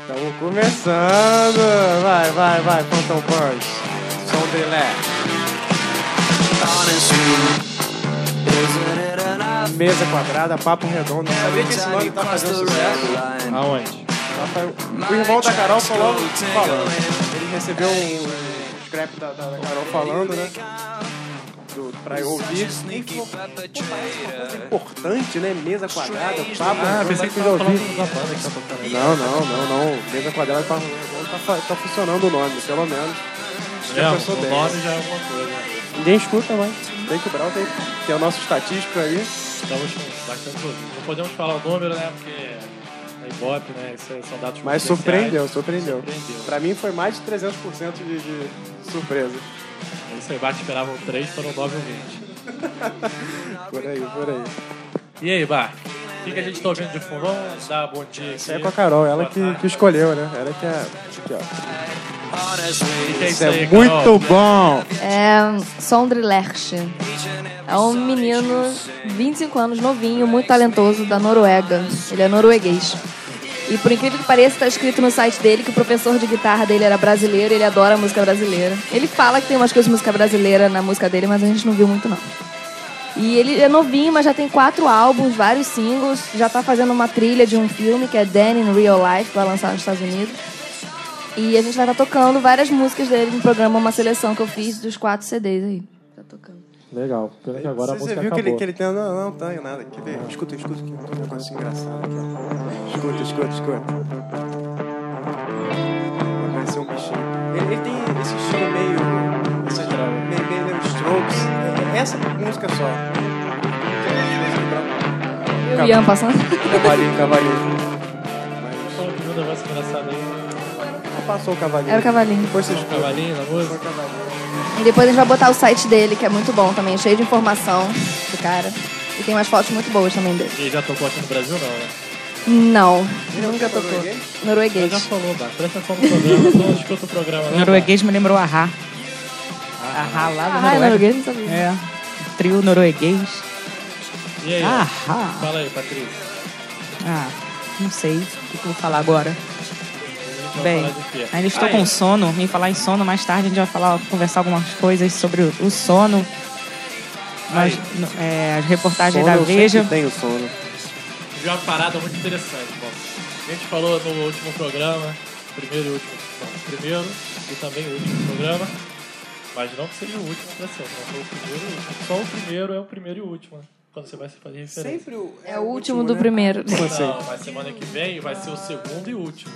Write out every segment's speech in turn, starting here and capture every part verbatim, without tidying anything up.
Estamos começando. Vai, vai, vai, Phantom Punch. Som de lé. Mesa quadrada, papo redondo. Sabia que esse nome tá fazendo sucesso? Aonde? O irmão da Carol falou falando. Ele recebeu um scrap da, da, da Carol falando, né? Do, pra eu ouvir. E falou, pô, parece uma coisa importante, né? Mesa quadrada, papo. Ah, pensei que você tava falando da banda que tá tocando aí. Não, não, não, não. Mesa quadrada tá, tá, tá funcionando o nome, pelo menos. É, o nome já é alguma coisa. Ninguém escuta, mas tem que o Brau tem, tem o nosso estatístico aí. Estamos com bastante ouvido. Não podemos falar o número, né? Porque é Ibope, né? Esses são dados mas surpreendeu, surpreendeu, surpreendeu. Pra mim foi mais de trezentos por cento de, de surpresa. Esse aí bate esperava um três, foram nove ou vinte. Por aí, por aí. E aí, Bar? O que, que a gente tá ouvindo de fundo? Vamos dar bom dia aqui. Isso é com a Carol, ela que, que escolheu, né? Ela que é... Aqui, ó. Que que é Isso isso é aí, muito Carol? bom! É Sondre Lerche. É um menino, vinte e cinco anos, novinho, muito talentoso, da Noruega. Ele é norueguês. E por incrível que pareça, está escrito no site dele que o professor de guitarra dele era brasileiro e ele adora a música brasileira. Ele fala que tem umas coisas de música brasileira na música dele, mas a gente não viu muito, não. E ele é novinho, mas já tem quatro álbuns, vários singles. Já está fazendo uma trilha de um filme que é Dan in Real Life, que vai lançar nos Estados Unidos. E a gente vai estar tocando várias músicas dele no programa, uma seleção que eu fiz dos quatro C Ds aí. Tá tocando. Legal, pena que agora Você, a música você viu acabou. que ele, que ele tem... Não, não tem nada. Quer ver? Escuta, escuta aqui. Tem um negócio engraçado aqui, ó. Escuta, escuta, escuta. Vai ser um bichinho. Ele, ele tem esse estilo meio... Esse meio, meio, meio Strokes. É essa música só. E o Ian passando? Cavalinho, cavalinho. Só um negócio engraçado aí. Passou o cavalinho. Era o cavalinho. Depois você Um escuta. cavalinho na música. Passou o cavalinho. E depois a gente vai botar o site dele, que é muito bom também, cheio de informação do cara. E tem umas fotos muito boas também dele. E ele já tocou aqui no Brasil, não, né? Não, Ele nunca é tocou. norueguês? Mas Norueguês. já falou, Bar. Presta atenção no programa, não escuta o programa. Não, Norueguês me lembrou a Ahá. Ahá lá da Ah, é Noruega. norueguês? Não sabia. É, trio norueguês. Bar. E aí, ó? Ahá. Fala aí, Patrícia. Ah, não sei o que eu vou falar agora. Vamos Bem, falar de quê? ainda estou Aí, com sono. Em falar em sono, mais tarde a gente vai falar, conversar algumas coisas sobre o, o sono. Mas Aí. no- é, as reportagens Sono, da eu Veja. sempre tenho sono. Vi uma parada muito interessante, bom. A gente falou no último programa, primeiro e último, não, primeiro e também o último programa, mas não que seja o último pra sempre, né? Foi o primeiro e o último. Só o primeiro é o primeiro e o último, né? Quando você vai se fazer referência. Sempre o... É o último do né? primeiro. Como assim? Não, mas semana que vem vai ser o segundo e último.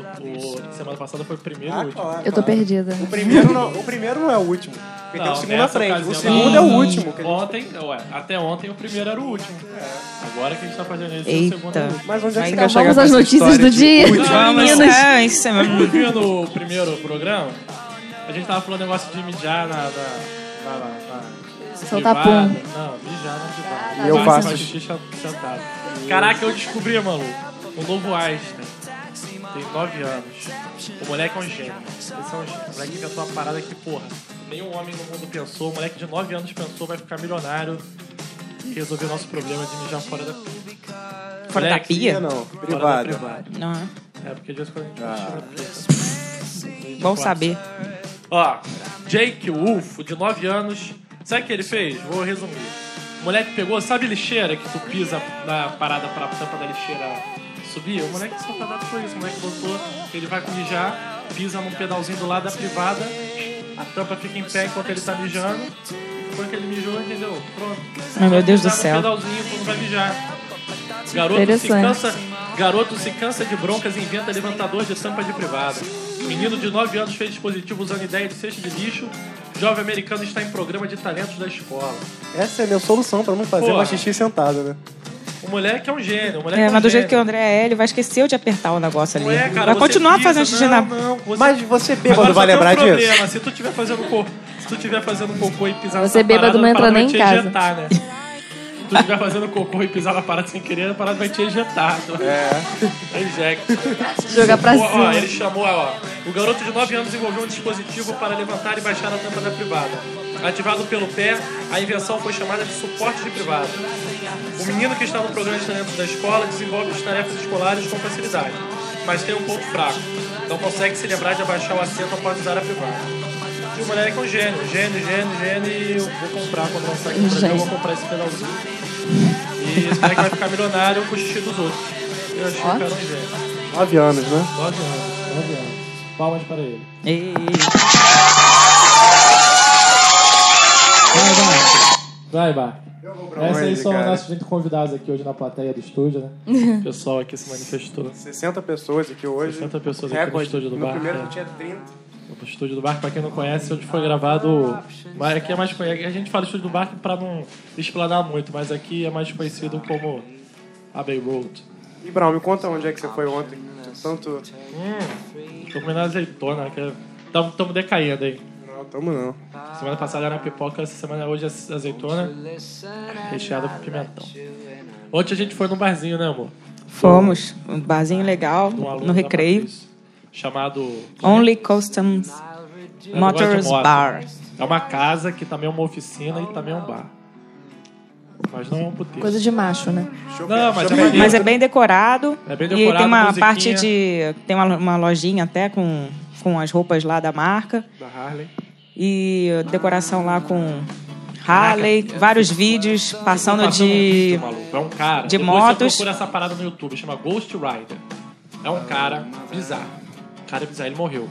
O, o semana passada foi o primeiro e Ah, o último. claro, Eu tô claro. perdida. O primeiro não, o primeiro não é o último. Porque tem o segundo na nessa frente. O ocasião, segundo não. é o último. Que a gente... Ontem, ué, até ontem o primeiro era o último. Agora que a gente tá fazendo esse, Eita. o segundo é o último. Mas onde é que Vai você dar- quer chegar Vamos com às essa notícias história do de dia. último? Vamos, Meninas. é, isso é Você viu no primeiro programa? A gente tava falando negócio de mijar na... na, na, na, na Soltar privada. pum. Não, mijar na privada. E eu Você faço faz xixi sentado. Caraca, eu descobri, maluco. O novo Einstein. Tem nove anos. O moleque é um gênio. Esse é um gênio. O moleque inventou uma parada que, porra, nenhum homem no mundo pensou. O moleque de nove anos pensou, vai ficar milionário e resolver o nosso problema de mijar fora da pia. Fora da Moleque, pia? Não, Fora da privado. privada. Não, é? É, porque de vez em quando a gente Ah. tira a pia. Bom saber. Ó, Jake Wolf, de nove anos. Sabe o que ele fez? Vou resumir. O moleque pegou, sabe lixeira que tu pisa na parada pra tampa da lixeira subir? O moleque só tá dado por isso. O moleque botou, ele vai mijar, pisa num pedalzinho do lado da privada, a tampa fica em pé enquanto ele tá mijando. Depois que ele mijou, entendeu? Pronto. Ai, meu Deus do Pisar no céu. pedalzinho quando vai mijar. Garoto se, Interessante. cansa, garoto se cansa de broncas e inventa levantador de tampa de privada. Menino de nove anos fez dispositivo usando ideia de cesto de lixo. Jovem americano está em programa de talentos da escola. Essa é a minha solução pra não fazer Porra. mais xixi sentado, né? O moleque é um gênio. O moleque É, é um mas do gênio. jeito que o André é, ele vai esquecer de apertar o negócio ali. Não é, cara, vai você continuar pisa, fazendo xixi não, na... não, você... Mas você bêbado Agora vai só tem lembrar um disso? problema. Se tu estiver fazendo cocô, se tu estiver fazendo cocô e pisar Você nessa bêbado parada, não a entra parada nem vai em te casa. ejetar, né? Se tu estiver fazendo cocô e pisar na parada sem querer, a parada vai te ejetar. É. Ejecta. Jogar pra Ó, ó, cima. ele chamou, ó. O garoto de nove anos desenvolveu um dispositivo para levantar e baixar a tampa da privada. Ativado pelo pé, a invenção foi chamada de suporte de privada. O menino que está no programa de talentos da escola desenvolve as tarefas escolares com facilidade. mas tem um ponto fraco. Não consegue se lembrar de abaixar o assento após usar a privada. E o moleque é um gênio, gênio, gênio, gênio, e eu vou comprar quando lançar aqui no Brasil, eu vou comprar esse pedalzinho. E esse moleque vai ficar milionário com o xixi dos outros. Eu achei que era um gênio. Nove anos, né? Nove anos, nove anos. Palmas para ele. E... Vai, vai. Vai, Bar. Esses aí onde, são cara? nossos vinte convidados aqui hoje na plateia do estúdio, né? O pessoal aqui se manifestou. sessenta pessoas aqui hoje. sessenta pessoas aqui no Recorde. estúdio do No bar. primeiro é. não tinha trinta. O estúdio do Barco, pra quem não conhece, onde foi gravado. Mas aqui é mais conhecido. A gente fala estúdio do Barco pra não explanar muito, mas aqui é mais conhecido como Abbey Road. E, Brown, me conta onde é que você foi ontem. Tanto... Hum, tô comendo azeitona, que estamos decaindo aí. Não, tamo não. Semana passada era pipoca, essa semana hoje é azeitona recheada com pimentão. Ontem a gente foi num barzinho, né, amor? Fomos. Um barzinho legal, Um aluno no da Recreio. Matriz, chamado Only Customs Eu gosto de Motors moto. Bar. É uma casa que também é uma oficina e também é um bar. Mas não é um puteiro. Coisa de macho, né? Não, mas é maneiro. Mas é bem decorado. É bem E decorado, tem uma musiquinha. parte de... Tem uma, uma lojinha até com, com as roupas lá da marca. Da Harley. E decoração lá com Harley. Vários vídeos passando Passando um de... vídeo, maluco. É um cara. de Depois motos. Você procura essa parada no YouTube, chama Ghost Rider. É um cara bizarro. O cara é bizarro, ele morreu.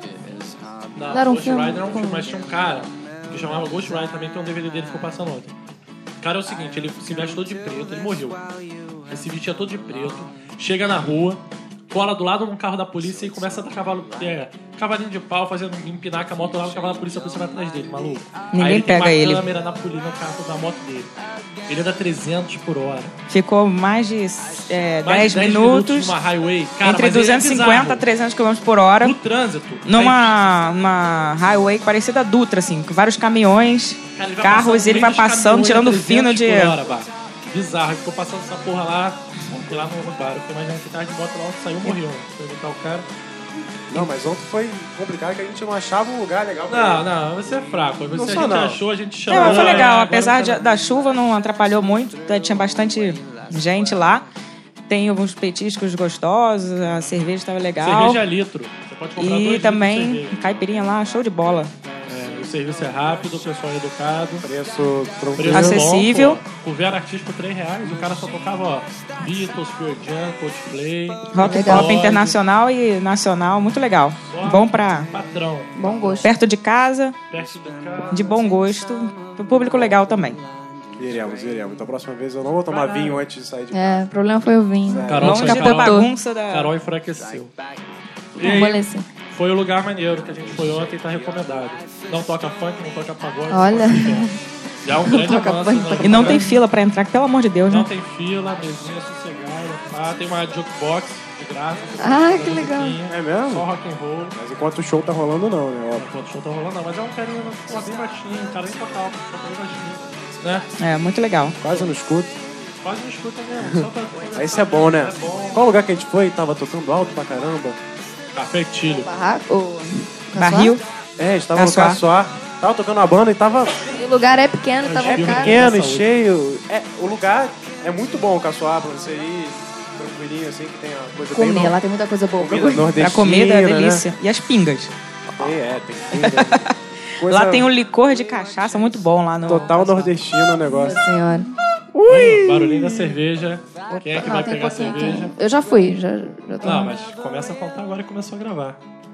Não, Era um Ghost filme Rider é um com- filme, mas tinha um cara que chamava Ghost Rider também, tem um D V D dele que ficou passando ontem. O cara é o seguinte, ele se veste todo de preto, ele morreu. Ele se vestia todo de preto, chega na rua, cola do lado de um carro da polícia e começa a dar cavalo, é, cavalinho de pau, fazendo empinar com a moto lá no cavalo da polícia, a polícia vai atrás dele, maluco. Ninguém Aí ele pega tem uma ele. câmera na polícia, no carro da moto dele. Ele anda trezentos por hora. Ficou mais de é, Mais dez de minutos, numa highway. Cara, entre mas ele é duzentos e cinquenta a bizarro. trezentos quilômetros por hora, No trânsito. numa uma highway parecida a Dutra, assim, com vários caminhões, Cara, ele vai carros, passando e ele no vai meio dos passando, caminhões tirando a fino de... trezentos por hora, bah. Bizarro, ele ficou passando essa porra lá, lá no bar. Eu fiquei imaginando que tava de moto lá, saiu e morreu. Foi botar o cara. Não, mas ontem foi complicado que a gente não achava um lugar legal pra Não, ir. não, você é fraco. Você, Não a sou, gente não. achou, a gente chamou. Não, mas foi É, legal, agora apesar tá- de- da chuva, não atrapalhou muito, tinha bastante gente lá. Tem alguns petiscos gostosos, a cerveja estava legal. Cerveja é litro. Você pode comprar dois E litros também de cerveja. caipirinha lá, show de bola. É, o serviço é rápido, o pessoal é educado. Preço tranquilo. Preço Acessível. Bom, pô. O Vera artístico três reais, o cara só tocava, ó, Beatles, Pearl Jam, Coldplay. Rock Legal. pop internacional e nacional, muito legal. Só Bom pra Patrão, Bom gosto. perto de casa, perto do carro. de bom gosto, pro público legal também. Iremos, iremos. Então, a próxima vez eu não vou tomar vinho antes de sair de casa. É, o problema foi o vinho. Carol, Longe foi da Carol. bagunça da... Carol enfraqueceu. E Não aí, amoleceu. foi o lugar maneiro que a gente foi ontem e tá recomendado. Não toca funk, não toca pagode. Olha. não toca axé. Já é um grande toca avanço. funk, né? toca E não tem fila pra entrar, pelo amor de Deus, Não né? tem fila, mesinha sossegada. Ah, tem uma jukebox de graça. Ah, Tem que uma legal. musiquinha, É mesmo? Só rock and roll. Mas enquanto o show tá rolando, não, né? Óbvio. Enquanto o show tá rolando, não. Mas é um carinha pô, bem baixinho, um cara bem total, toca bem baixinho. Né? É, muito legal. Quase não escuto. Quase não escuta mesmo. Só pra conversar Esse é bom, né? É bom. Qual lugar que a gente foi? Tava tocando alto pra caramba. Café Tilho. Barraco. O... Barril. É, a gente tava no Caçoar. Caçoar. Tava tocando a banda e tava O lugar é pequeno, tava É caro. pequeno e Saúde. cheio. É, o lugar é muito bom, o Caçoar, pra você ir tranquilinho, assim, que tem a coisa Comer, bem... lá tem muita coisa boa. pra Comida comer. nordestina, Pra comida é né? delícia. E as pingas. Tem, é, tem comida. Coisa Lá tem um licor de cachaça muito bom lá no... total nordestino o negócio. Nossa senhora. Ui! Barulhinho da cerveja. Quem é que Não, vai tem pegar a pouquinho cerveja? aqui. Eu já fui, já, já tô... Não, mas começa a contar agora e começou a gravar.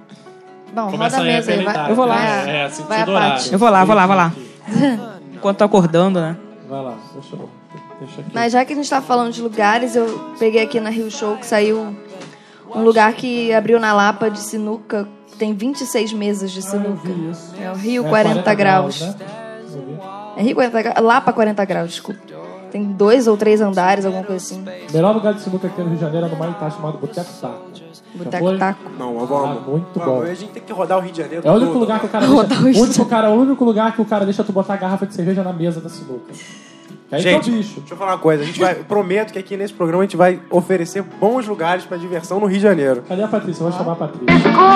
Bom, Começa roda a aí a mesa aí, vai. apelidar. Eu vou lá. Vai, É, é vai sentido a horário. parte. Eu vou lá, vou lá, vou lá. Enquanto tô acordando, né? Vai lá, deixa eu... Deixa aqui. Mas já que a gente tá falando de lugares, eu peguei aqui na Rio Show que saiu um lugar que abriu na Lapa de sinuca. Tem vinte e seis mesas de sinuca. vi isso. É o Rio É, quarenta graus. né? Eu vi. É Rio quarenta graus. Lapa quarenta graus, desculpa. Tem dois ou três andares, alguma coisa assim. O melhor lugar de sinuca aqui no Rio de Janeiro é no Maitá, chamado Boteco Taco. Já Boteco foi? Taco. Não, mas Ah, vamos. muito Vamos, bom. A gente tem que rodar o Rio de Janeiro. É o único todo. lugar que o cara Rodar deixa, o o único Rio. cara, o único lugar que o cara deixa tu botar a garrafa de cerveja na mesa da sinuca. Que aí Gente, que é o bicho. deixa eu falar uma coisa. A gente vai, eu prometo que aqui nesse programa a gente vai oferecer bons lugares pra diversão no Rio de Janeiro. Cadê a Patrícia? Eu vou chamar a Patrícia.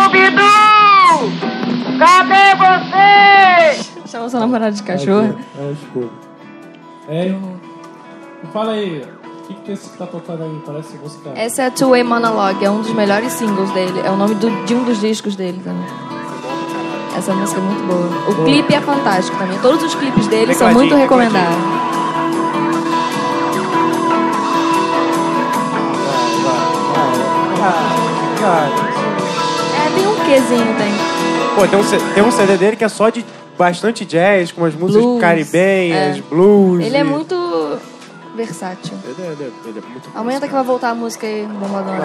Scooby-Doo! Cadê você? Chama seu namorado de cachorro. É, escuro. É, fala aí. que, que tem esse que tá tocando aí? Parece música... Essa é a Two Way Monologue, é um dos melhores singles dele. É o nome do, de um dos discos dele também. Essa música é muito boa. O clipe é fantástico também. Todos os clipes dele são muito recomendados. É, tem um quezinho, tem. Pô, tem um, C- tem um C D dele que é só de bastante jazz, com as músicas Blues, caribenhas, é. blues. Ele é e- muito versátil. Ele é, ele é- ele é muito Aumenta que vai voltar a música aí, bombadona.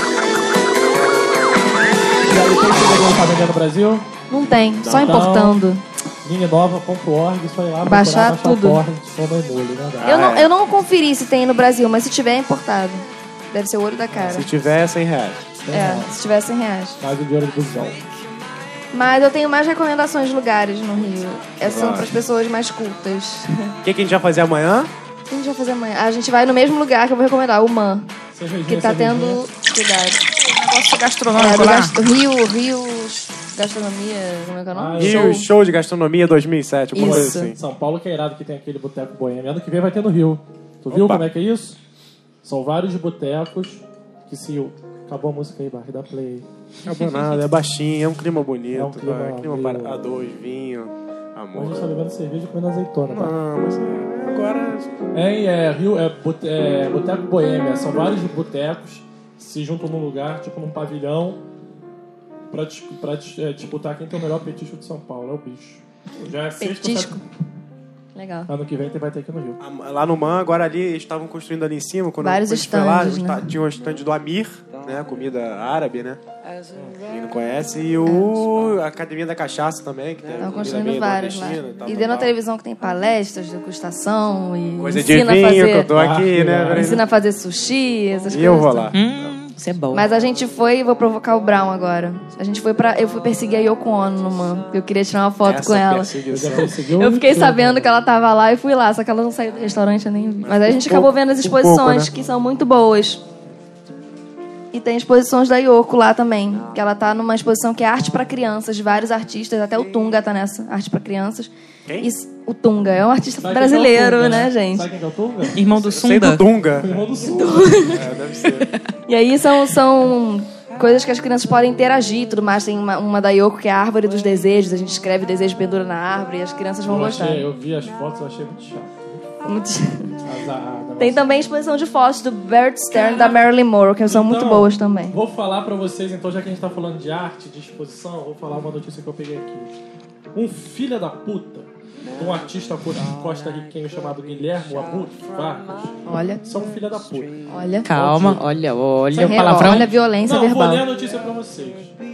Já tem que legal pra vender no Brasil? Não tem, só Então, importando. Linenova ponto org, só ir lá procurar, Baixar tudo. Torrent, toma emule, né? Ah, Eu não, é. eu não conferi se tem no Brasil, mas se tiver é importado. Deve ser o olho da cara. Se tiver, é cem reais. É, se tiver cem reais. Caso de ouro do busão. Mas eu tenho mais recomendações de lugares no Rio. Essas são Vai. para as pessoas mais cultas. O que, que a gente vai fazer amanhã? O que a gente vai fazer amanhã? A gente vai no mesmo lugar que eu vou recomendar, o Man. Cervejinha, Que tá cervejinha. tendo cidade. Negócio É, gastronômico do lá. gast... Rio, Rios Gastronomia, como é que é o nome? Ah, Rio Show de Gastronomia dois mil e sete, alguma coisa Isso. assim. São Paulo que é irado, que tem aquele boteco boêmio. Ano que vem vai ter no Rio. Tu viu Opa. como é que é isso? São vários botecos que se... Acabou a música aí, Barre da Play. Acabou nada, é baixinho, é um clima bonito. É um clima vai, clima meio- para a dois, vinho, A amor. gente tá bebendo cerveja e comendo azeitona, tá? Não, mas é, agora... É, é, Rio, é, bote, é Boteco Boêmia. São vários botecos que se juntam num lugar, tipo num pavilhão, pra, dis- pra dis- é, disputar quem tem o melhor petisco de São Paulo. É o bicho. Já é sexto, Petisco. sétimo- Legal. Ano que vem vai ter aqui no Rio. Lá no Man, agora ali, eles estavam construindo ali em cima. Quando Vários quando a gente foi lá, estandes, né? tinha um estande do Amir, né? Comida árabe, né? Quem não conhece. E o a Academia da Cachaça também, que tem Estão comida construindo bem vários lá. nordestina tal, E tal, deu na tal. televisão que tem palestras de degustação e Coisa de ensina vinho a que fazer, eu tô aqui, Ah, né? que velho? ensina a fazer sushi, essas E coisas. eu vou lá. Hum, isso é bom. Mas a gente foi, vou provocar o Brown agora. A gente foi pra. Eu fui perseguir a Yoko Ono no Man, porque eu queria tirar uma foto Essa com ela. perseguição. Já perseguiu Eu fiquei tudo. sabendo que ela tava lá e fui lá, só que ela não saiu do restaurante, eu nem vi. Mas aí a gente Um pouco- acabou vendo as um exposições, pouco, né? que são muito boas. E tem exposições da Yoko lá também, que ela tá numa exposição que é arte pra crianças, de vários artistas, até o Tunga tá nessa, arte pra crianças. Quem? E o Tunga é um artista Sabe quem que é o brasileiro, Tunga, né, gente? Sabe quem que é o Tunga? Irmão do Sei do Sunda. Dunga. O irmão do Sul. É, deve ser. E aí são, são coisas que as crianças podem interagir e tudo mais. Tem uma, uma da Yoko que é a Árvore dos Desejos, a gente escreve desejo pendura na árvore e as crianças vão Eu, gostar. achei, eu vi as fotos, eu achei muito chato. Muito... As- a- a- Tem também exposição de fotos do Bert Stern da Marilyn Monroe, que são muito Então, boas também. Vou falar pra vocês, então, já que a gente tá falando de arte, de exposição, vou falar uma notícia que eu peguei aqui. Um filho da puta, de um artista costa-riquenho chamado Guilherme Abut Vargas, Olha, são filha da puta. olha. Calma, olha, olha o Re- palavrão. Olha a violência Não, vou ler a verbal. notícia pra vocês.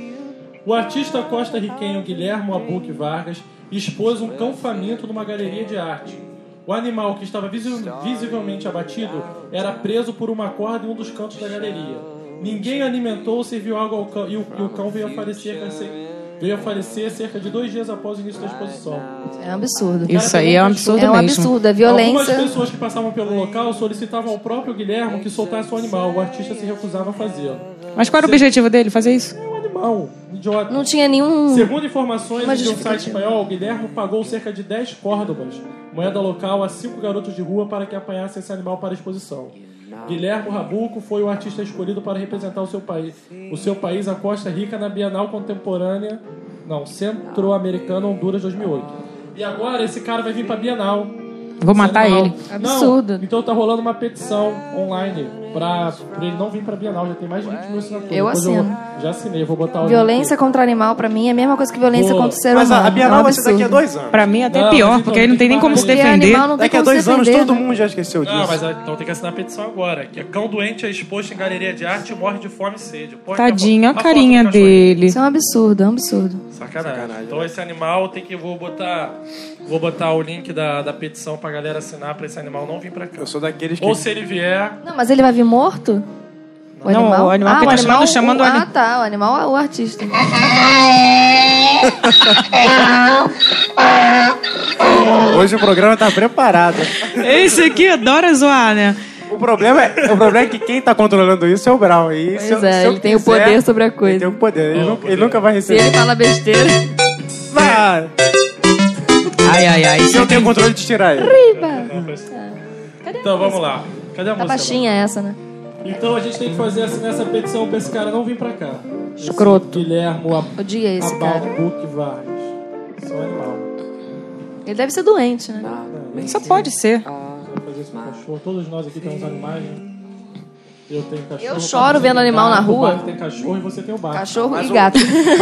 O artista costa-riquenho Guilherme Abuque Vargas expôs um cão faminto numa galeria de arte. O animal, que estava visi- visivelmente abatido, era preso por uma corda em um dos cantos da galeria. Ninguém alimentou ou serviu água ao cão, e o, e o cão veio a falecer, veio a falecer cerca de dois dias após o início da exposição. É um absurdo. Isso aí é um absurdo É um mesmo. absurdo, a Algumas violência. pessoas que passavam pelo local solicitavam ao próprio Guilherme que soltasse o animal. O artista se recusava a fazê-lo. Mas qual era o objetivo dele? Fazer isso? É um animal, um idiota. Não tinha nenhum. Segundo informações Uma de um site justificativa. espanhol, o Guilherme pagou cerca de dez córdobas, moeda local, a cinco garotos de rua para que apanhassem esse animal para a exposição. Guilherme Rabuco foi o artista escolhido para representar o seu país, o seu país, a Costa Rica, na Bienal Contemporânea, não, Centro-Americana Honduras dois mil e oito. E agora esse cara vai vir para a Bienal. Vou matar Esse animal- ele. Absurdo. Não, então tá rolando uma petição online pra, pra ele não vir pra Bienal. Já tem mais de vinte mil assinaturas. Eu Depois assino. já assinei, vou botar o link Violência aqui. contra animal, pra mim, é a mesma coisa que violência Boa. contra o ser Mas humano. a, a Bienal é um vai ser daqui a absurdo. dois anos. Pra mim até Não, pior, mas porque então aí não tem nem como se Porque defender. animal não tem Daqui a como se dois anos defender, todo né? mundo já esqueceu disso. Não, mas então tem que assinar a petição agora. Que é cão doente é exposto em galeria de arte e morre de fome e sede. Porra, Tadinho, a foto do carinha cachorro. dele. Isso é um absurdo, é um absurdo. Sacanagem. Sacanagem, Então né? esse animal tem que... Vou botar, vou botar o link da, da petição pra galera assinar pra esse animal não vir pra cá. Eu sou daqueles que... Ou se ele vier... Não, mas ele vai vir morto? O Não, animal? o animal ah, que o tá animal, chamando- chamando o, o Ah, ani- tá. O animal é o artista. Hoje o programa tá preparado. Esse aqui adora zoar, né? O problema, é, o problema é que quem tá controlando isso é o Brown. E se eu- Pois é, se eu ele tem o quiser, poder sobre a Ele coisa. tem o poder. Ele, Oh, nunca, poder. ele nunca vai Se receber. ele fala besteira... Vai. Ai, ai, ai. Se eu tenho controle de tirar ele. Riba! Então vamos lá. Cadê a Tá música? baixinha Bárbara? essa, né? Então a gente tem que fazer assim, essa petição pra esse cara não vir pra cá. Escroto. Esse Guilhermo Ab- Odiei esse cara. Ababuque Vargas. Isso é um animal. Ele deve ser doente, né? Só pode ser. Você vai fazer isso com cachorro. Todos nós aqui temos animais, né? Eu tenho cachorro. Eu choro vendo animal na rua. O Bart tem cachorro e você tem o bar. Cachorro Mas e o- gato.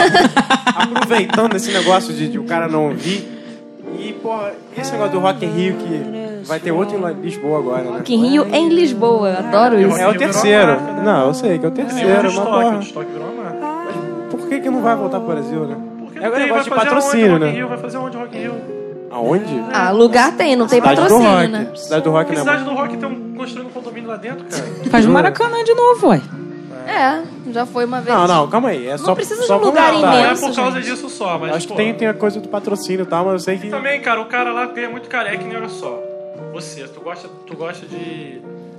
Aproveitando esse negócio de, de o cara não vir. E, porra, esse negócio do Rock in Rio que vai ter outro em Lisboa agora, né? Rock in Rio em Lisboa. Adoro isso. É o terceiro. Não, eu sei que é o Tem o terceiro, mas estoque, porra. o estoque virou uma marca. Por que que não vai voltar pro Brasil, né? Porque É um tem, negócio de vai fazer patrocínio, aonde, Rock in né? Rio? Vai fazer onde Rock in Rio? Aonde? Ah, lugar tem, não tem Cidade do patrocínio, Rock. né? Cidade do Rock, Que né? cidade do Rock tem um, construindo um condomínio lá dentro, cara? Faz no Maracanã de novo, ué. É, já foi uma vez. Não, não, calma aí. É Não só, precisa de só um lugar pra- Não é imenso, por causa gente. disso só, mas Acho que pô, tem, tem a coisa do patrocínio e tal, mas eu sei que... E também, cara, o cara lá ganha muito careca, nem olha só. Você, tu gosta, tu gosta de.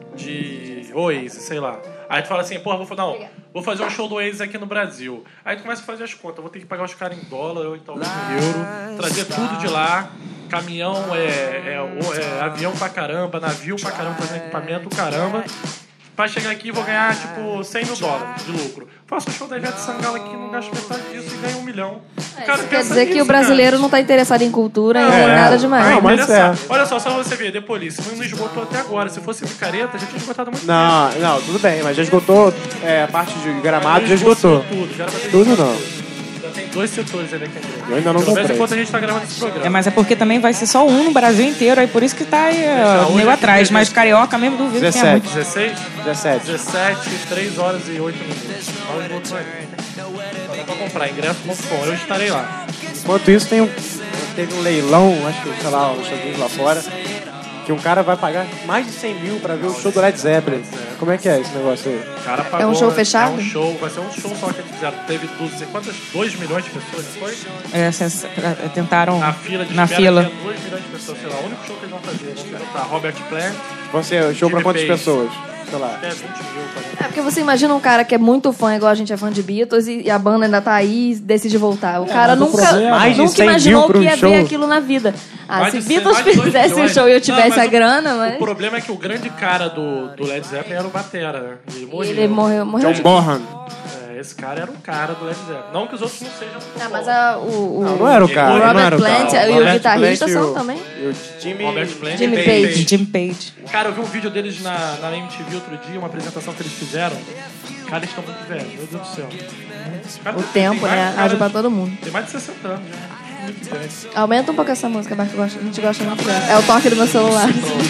de Oasis, sei lá. Aí tu fala assim, porra, vou, não, vou fazer um show do Oasis aqui no Brasil. Aí tu começa a fazer as contas, vou ter que pagar os caras em dólar ou então em euro, trazer tudo de lá, caminhão, é, é, o- é, avião pra caramba, navio pra caramba, fazer equipamento, caramba. Pra chegar aqui vou ganhar, tipo, cem mil dólares de lucro. Faço o show da Ivete Sangalo aqui, não gasto metade disso e ganho um milhão. O cara Isso quer pensa dizer que nisso, o brasileiro cara. não tá interessado em cultura e Não, nem é. nada demais. Não, mas Interessante. é. Olha só, só você ver, The Police, não esgotou até agora. Se fosse picareta, já tinha esgotado há muito Não, não, tudo bem, mas já esgotou é, a parte de gramado, tempo. já esgotou. Tudo, já era pra ter Tudo esgotado não. tudo. Ainda tem dois setores ainda que tem. Eu ainda não Pelo menos comprei. enquanto a gente tá gravando esse programa. É, mas é porque também vai ser só um no Brasil inteiro, aí por isso que tá aí, Deixa, ó, hoje meio aqui, atrás. hoje- Mas carioca mesmo duvido que tenha dezessete. muito. dezesseis? dezessete. dezessete, três horas e oito minutos. Não esgotou ainda. Só dá pra comprar ingresso ponto com. Eu estarei lá. Enquanto isso, tem um, teve um leilão, acho que, sei lá, nos Estados Unidos lá fora, que um cara vai pagar mais de cem mil pra ver o show do Led Zeppelin. Como é que é esse negócio aí? O cara pagou, É um show né? fechado? É um show, vai ser um show só que eles fizeram. Teve tudo, sei quantas? dois milhões de pessoas, não foi? É, cês- é, tentaram Na fila de na espera fila. tinha dois milhões de pessoas, sei lá. O único show que eles vão fazer. Vão botar Robert Plant, Você, show pra Jimmy quantas Page. pessoas? Sei lá. até vinte mil, quarenta. É porque você imagina um cara que é muito fã, igual a gente é fã de Beatles, e, e a banda ainda tá aí e decide voltar. O cara mas o nunca, problema- Mais de nunca cem imaginou mil pra um que ia show. ver aquilo na vida. Ah, Mais se de cem, Beatles mais de dois fizesse um milhões. show e eu Não, tivesse mas a o- grana, mas... O problema é que o grande cara do, do Led Zeppelin era o Batera, né? Ele morreu. Ele morreu, morreu John de... Bonham. É, esse cara era um cara do Led Zeppelin. Não que os outros não sejam. Ah, mas a, o, o, Não, não era o cara. o não Robert era o Plant cara. e o Robert guitarrista Plant e são o- também. E o Jimmy... Robert Plant Jimmy e Page. Jim Page. Cara, eu vi um vídeo deles na, na M T V outro dia, uma apresentação que eles fizeram. Cara, eles estão muito velhos, meu Deus do céu. Cara, O tem- tempo, tem mais né? caras- Age pra todo mundo. Tem mais de sessenta anos já. Muito velho. Aumenta um pouco essa música, Marco. A gente gosta muito dela. É o toque do meu celular.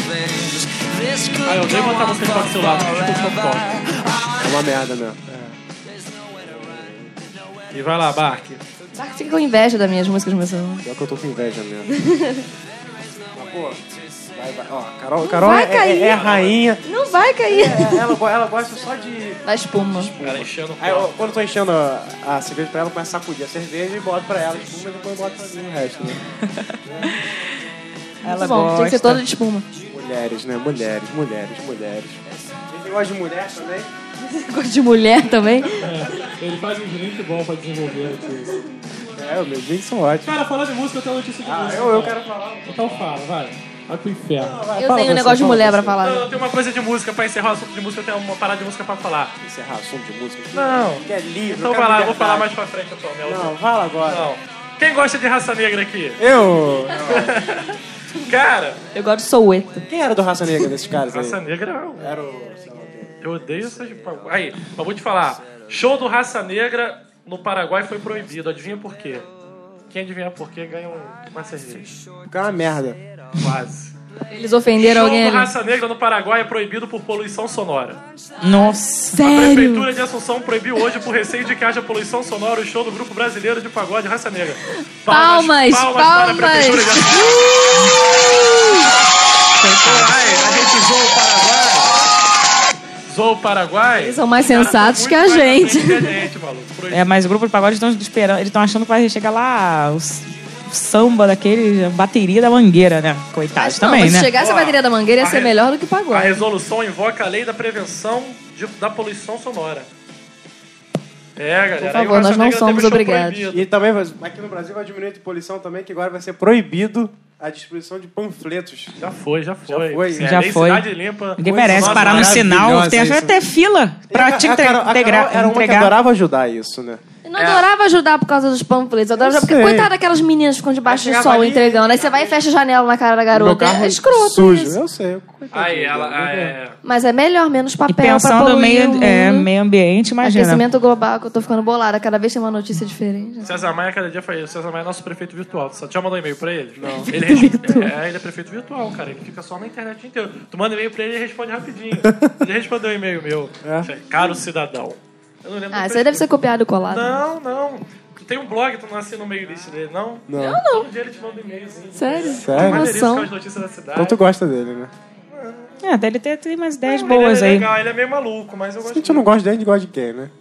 Ah, eu dei botar você no celular, não escuta o toque. É uma merda mesmo. E vai lá, Bark. Marco fica com inveja das minhas músicas no meu celular. Pior que eu tô com inveja mesmo. Mas, pô, vai, vai. Ó, Carol, Carol Vai é, cair. é, é a rainha. Não vai cair. É, ela, go- ela gosta só de... Da espuma. Cara, enchendo o Aí, eu- copo. quando eu tô enchendo a, a cerveja pra ela, eu começo a sacudir a cerveja e boto pra ela espuma e depois eu boto pra mim o resto, né? Ela Muito bom, tinha que ser gosta. toda de espuma. Mulheres, né? Mulheres, mulheres, mulheres. Vocês gostam de mulher também? Gosto de mulher também. Ele faz um drink bom pra desenvolver aqui. É, os meus drinks são ótimos. Cara, falando de música, eu tenho notícia de Ah, música. eu, eu cara. quero falar. Então fala, vai. Vai pro inferno. Eu Fala tenho um você, negócio de fala mulher você. pra falar. Não, eu tenho uma coisa de música pra encerrar o assunto de música, eu tenho uma parada de música pra falar. Encerrar assunto de música. Não. Que é livre. Então vai lá, eu vou falar mais pra frente, então, meu. Não, fala agora. Não. Quem gosta de raça negra aqui? Eu... Cara, Eu gosto de Soueto. Quem era do Raça Negra desses caras aí? raça negra não. Era o... sei lá quem. Eu odeio essas. Aí, mas vou te falar. Show do Raça Negra no Paraguai foi proibido. Adivinha por quê? Quem adivinhar por quê ganha um, uma cerveja. Porque é uma merda. Quase. Eles ofenderam Show alguém do ali. Raça Negra no Paraguai é proibido por poluição sonora. Nossa. A Sério? Prefeitura de Assunção proibiu hoje por receio de que haja poluição sonora o show do Grupo Brasileiro de Pagode Raça Negra. Palmas, palmas para a palmas. Prefeitura de Assunção. Ai, a gente zoou o Paraguai. Zoou o Paraguai. Eles são mais Cara, sensatos muito que a mais gente. inteligente que a gente, maluco. Proibido. É, mas o grupo de pagode estão esperando, eles estão achando que vai chegar lá o, s- o samba daquele, a bateria da Mangueira, né? Coitados Mas não, também, mas se né? chegasse a Ó, bateria da Mangueira ia a ser re- melhor do que A pagode. resolução invoca a lei da prevenção de- da poluição sonora. É, galera. Por favor, nós não somos obrigados. E também, aqui no Brasil vai diminuir a poluição também, que agora vai ser proibido a distribuição de panfletos. Já foi, já foi. Já foi. É, Já lei foi. Cidade Limpa. Ninguém merece Nossa, parar no sinal. maravilhosa Tem isso. até fila pra te a entre- Carol, a integrar. Carol era uma que entregar. adorava ajudar isso, né? Eu não adorava ajudar por causa dos panfletos. Eu adorava Eu ajudar porque, sei. coitada daquelas meninas que ficam debaixo do Chegava sol ali- entregando. Aí você vai e fecha a janela na cara da Meu garota. carro É escroto sujo. isso. Eu sei. coitadinho Aí, ela... dela, né? é... Mas é melhor, menos E papel pra pensando no poluir o meio, mundo. é, meio ambiente, imagina. Aquecimento global, que eu tô ficando bolada. Cada vez tem uma notícia diferente. César Maia, cada dia faz isso. César Maia é nosso prefeito virtual. Tu já mandou e-mail pra ele? Não. Ele responde... É, ele é prefeito virtual, cara. Ele fica só na internet o dia inteiro. Tu manda e-mail pra ele e ele responde rapidinho. Ele respondeu um e-mail meu. É? Caro cidadão. Eu não lembro. Ah, do isso aí deve ser copiado e colado. Não, não. Tu tem um blog, tu não assina o meio list dele, não? Não. Eu não. Todo dia ele te manda um e-mailzinho. Sério? Sério? Maneiríssimo Noção. com as notícias da cidade. Então tu gosta dele, né? É, deve ter, ter umas ideias Não, boas ele é aí. legal, ele é meio maluco, mas eu Se a gosto gente não gosta dele, a gente gosta de quem, né?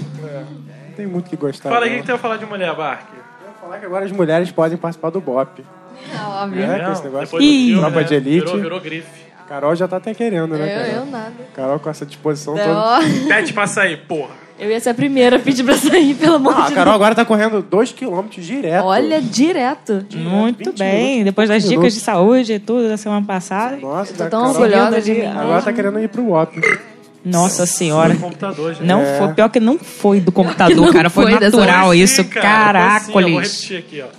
Não tem muito que gostar. Fala aí, o não. que tu ia falar de mulher, Barque? Eu vou falar que agora as mulheres podem participar do B O P. Ah, óbvio. É, com Não, esse negócio. depois do Ih, filme, Tropa né? de Elite. Virou, virou grife. Carol já tá até querendo, né, Eu, Carol? eu nada. Carol com essa disposição toda. Não, Pede pra sair, porra. eu ia ser a primeira a pedir pra sair, pelo amor Ah, a de Carol Deus. agora tá correndo dois quilômetros direto. Olha, direto. Muito vinte bem. minutos, Depois das vinte dicas minutos. de saúde e tudo da semana passada. Nossa, Tô da tão Carol orgulhosa de mim. agora tá querendo ir pro B O P. Nossa senhora. No computador, gente. Não É. foi. Pior que não foi do computador, Não cara. Foi, foi dessa natural Foi isso. sim, cara. Foi sim, eu vou Caracoles. repetir aqui, ó.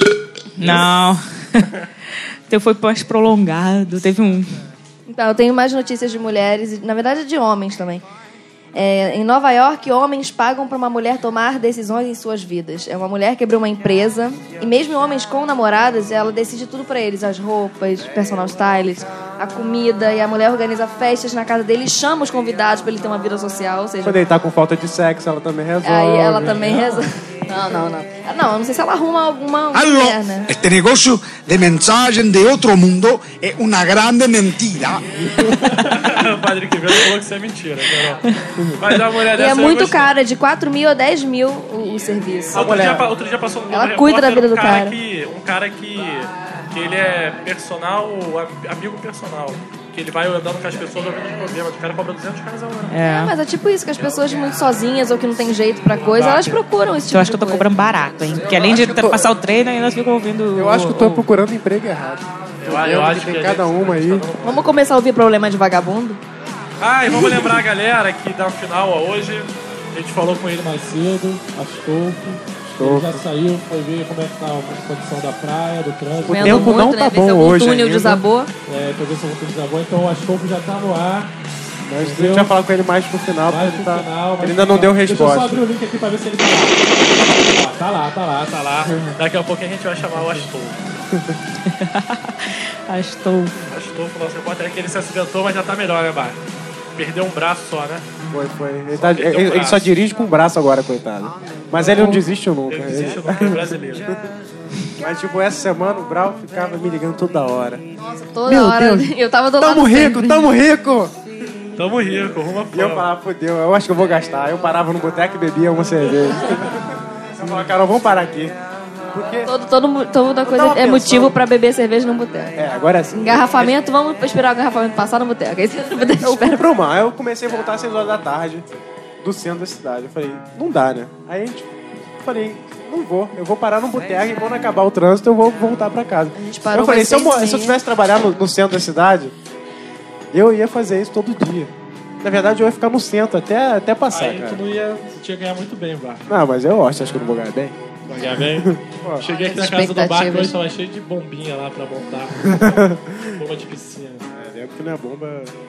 Não. Então foi mais prolongado. Teve um. Então, eu tenho mais notícias de mulheres, e, na verdade de homens também. É, em Nova York, homens pagam para uma mulher tomar decisões em suas vidas. É uma mulher que abriu uma empresa e mesmo homens com namoradas, ela decide tudo para eles. As roupas, personal stylist, a comida. E a mulher organiza festas na casa dele e chama os convidados para ele ter uma vida social. Ou seja, Quando ele tá com falta de sexo, ela também resolve. aí ela também resolve. Não, não, não. Não, eu não sei se ela arruma alguma mulher, né? Este negocio de mensaje de otro mundo es una grande mentira. O Padre Quevedo falou que isso é mentira, Carol. Mas a mulher E dessa é eu muito gostei. caro, é de quatro mil a dez mil o, o serviço. Outro dia, pa- outro dia passou no Ela Globo cuida da Repórter vida um do cara. Que, um cara que, que ele é personal, am- amigo personal. Que ele vai andando com as pessoas ouvindo os problemas. O cara cobra duzentos reais a hora. É, É. mas é tipo isso, que as pessoas muito sozinhas ou que não tem jeito pra coisa, elas procuram esse tipo Eu acho que eu de tô coisa. cobrando barato, hein? Porque além de passar o treino, ainda ficam ouvindo. Eu acho que eu o- tô o- procurando emprego errado. Eu, eu acho tem que a cada gente- uma aí. Vamos começar a ouvir problema de vagabundo? Ah, e vamos lembrar a galera que dá o final ó, hoje. A gente falou com ele mais cedo, Astolfo. Ele já saiu, foi ver como é que tá a condição da praia, do trânsito. Vendo tempo muito, não né? tá Ver se bom algum hoje túnel ainda. desabou. É, pra ver se eu vou ter desabou. Então o Astolfo já tá no ar. Mas a gente vai falar com ele mais pro final, Mais porque pro ele, tá... final. mais ele ainda pro não deu final. Deixa eu só resposta. abrir o link aqui pra ver se ele tá lá. Tá lá, tá lá, tá lá. Daqui a pouquinho a gente vai chamar o Astolfo. Astou. Astolfo, nosso repórter, é que ele se acidentou, mas já tá melhor, né, Bar? Perdeu um braço só, né? Foi, foi. Ele, tá- Perdeu o ele- ele braço. só dirige com o braço agora, coitado. Mas ele não desiste nunca. Ele Ele- desiste do campeonato brasileiro. Mas, tipo, essa semana o Brau ficava me ligando toda hora. Nossa, toda Meu hora. Deus. Eu tava do lado Tamo rico, sempre. tamo rico! Tamo rico, arruma E eu fama. falava, fodeu, eu acho que eu vou gastar. Eu parava no boteco e bebia uma cerveja. Eu falava, Carol, vamos parar aqui. Porque, Todo, todo, mu- toda coisa tava é pensando- motivo pra beber cerveja no boteco. é, agora é assim. Engarrafamento, vamos esperar o engarrafamento passar no boteco. Aí você no boteco Eu espera. fui pro mar, eu comecei a voltar às seis horas da tarde do centro da cidade. Eu falei, não dá, né? Aí a gente, eu falei, não vou. Eu vou parar no boteco e quando acabar o trânsito eu vou voltar pra casa. A gente parou eu falei, umas se eu, seis e mo- se eu meia. tivesse trabalhado no, no centro da cidade, eu ia fazer isso todo dia. Na verdade, eu ia ficar no centro até, até passar, Aí cara. tu não ia, tu tinha que ganhar muito bem, Bar. Não, mas eu acho, acho que eu não vou ganhar bem. Vai ganhar bem? Cheguei aqui na casa do Bar, que Expectativas. hoje tava cheio de bombinha lá pra montar. Bomba de piscina. É, lembro que não é bomba.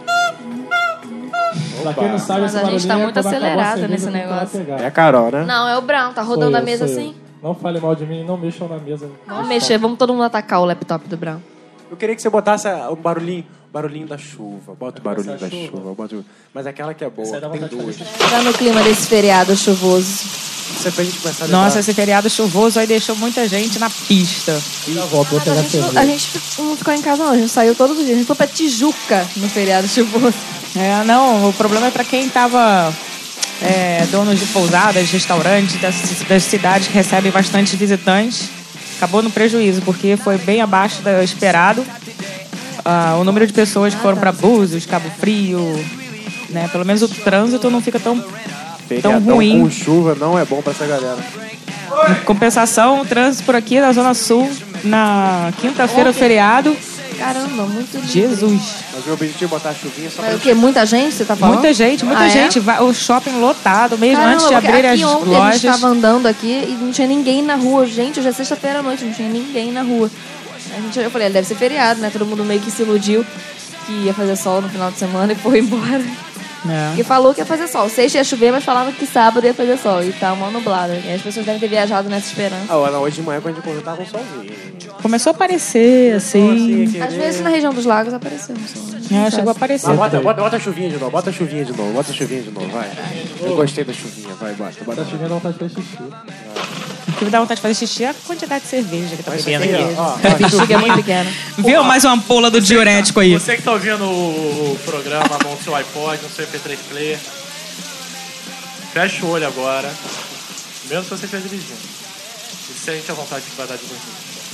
Pra quem não sabe, Mas esse a gente tá barulhinho é muito quando acabou a acelerado cerveja nesse que o cara negócio. pegar. É a Carol, né? Não, é o Brown, tá rodando Sou a eu, mesa sou eu. assim. Não fale mal de mim, não mexam na mesa. Vamos mexer, vamos todo mundo atacar o laptop do Brown. Eu queria que você botasse o barulhinho, barulhinho da chuva. Bota o barulhinho Essa da chuva. chuva. Bota o... Mas aquela que é boa, Essa aí dá tem vontade de duas. fazer Tá no clima desse feriado chuvoso. Isso é pra gente começar a lembrar. Nossa, esse feriado chuvoso aí deixou muita gente na pista. Já volto, vou Mas pegar a gente, não, cerveja. a gente não ficou em casa não, a gente saiu todos os dias. A gente foi pra Tijuca no feriado chuvoso. É, não, o problema é pra quem tava é, donos de pousadas, restaurantes das, das cidades que recebem bastante visitantes. Acabou no prejuízo, porque foi bem abaixo do esperado. Ah, o número de pessoas que foram para Búzios, Cabo Frio, né? Pelo menos o trânsito não fica tão feriadão ruim. com chuva não é bom pra essa galera. Em compensação, o trânsito por aqui na Zona Sul, na quinta-feira, feriado. Caramba, muito lindo. Jesus. Mas meu objetivo é botar a chuvinha só Mas pra... o quê? Muita gente, você tá falando? Muita gente, muita Ah, é? gente. Vai- O shopping lotado, mesmo Caramba, antes de porque abrir aqui as ontem a lojas. gente tava andando aqui e não tinha ninguém na rua. Gente, hoje é sexta-feira à noite, não tinha ninguém na rua. A gente, eu falei, deve ser feriado, né? Todo mundo meio que se iludiu que ia fazer sol no final de semana e foi embora. É. E falou que ia fazer sol. Sexta ia chover, mas falava que sábado ia fazer sol. E tá uma nublada. E as pessoas devem ter viajado nessa esperança. Ah, não, hoje de manhã quando a gente acordou tava com solzinho. Começou a aparecer, assim. assim, Às vezes na região dos lagos apareceu um sol. É, chegou a aparecer. Mas bota, bota, bota a chuvinha de novo, bota a chuvinha de novo, bota a chuvinha de novo, vai. Eu gostei da chuvinha, vai, bota. Bota a chuvinha. Não tá de fazer xixi. O que me dá vontade de fazer xixi é a quantidade de cerveja que tá Mas bebendo isso aqui, aqui. ó, ó, A bexiga é muito pequena. Viu? Mais uma ampola do diurético aí. Você que tá ouvindo o, o programa no seu iPod, no seu M P três Player, fecha o olho agora, mesmo se você estiver dirigindo. E sente a vontade que vai dar de dormir.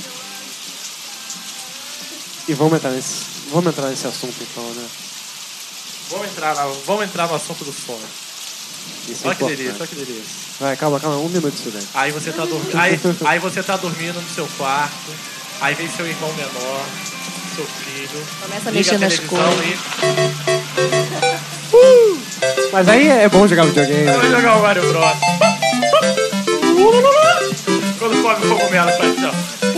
E vamos entrar nesse, vamos entrar nesse assunto então, né? Vamos entrar, na, vamos entrar no assunto do sono. Isso é Olha que importante. delícia, olha que delícia. Vai, calma, calma, um minuto de silêncio. Aí você tá dormindo. Aí, aí você tá dormindo no seu quarto. Aí vem seu irmão menor, seu filho. Começa a liga mexer nas televisão coisas. e Mas aí é bom jogar videogame. eu vou jogar o Mario Bros. Quando come o cogumelo, faz assim,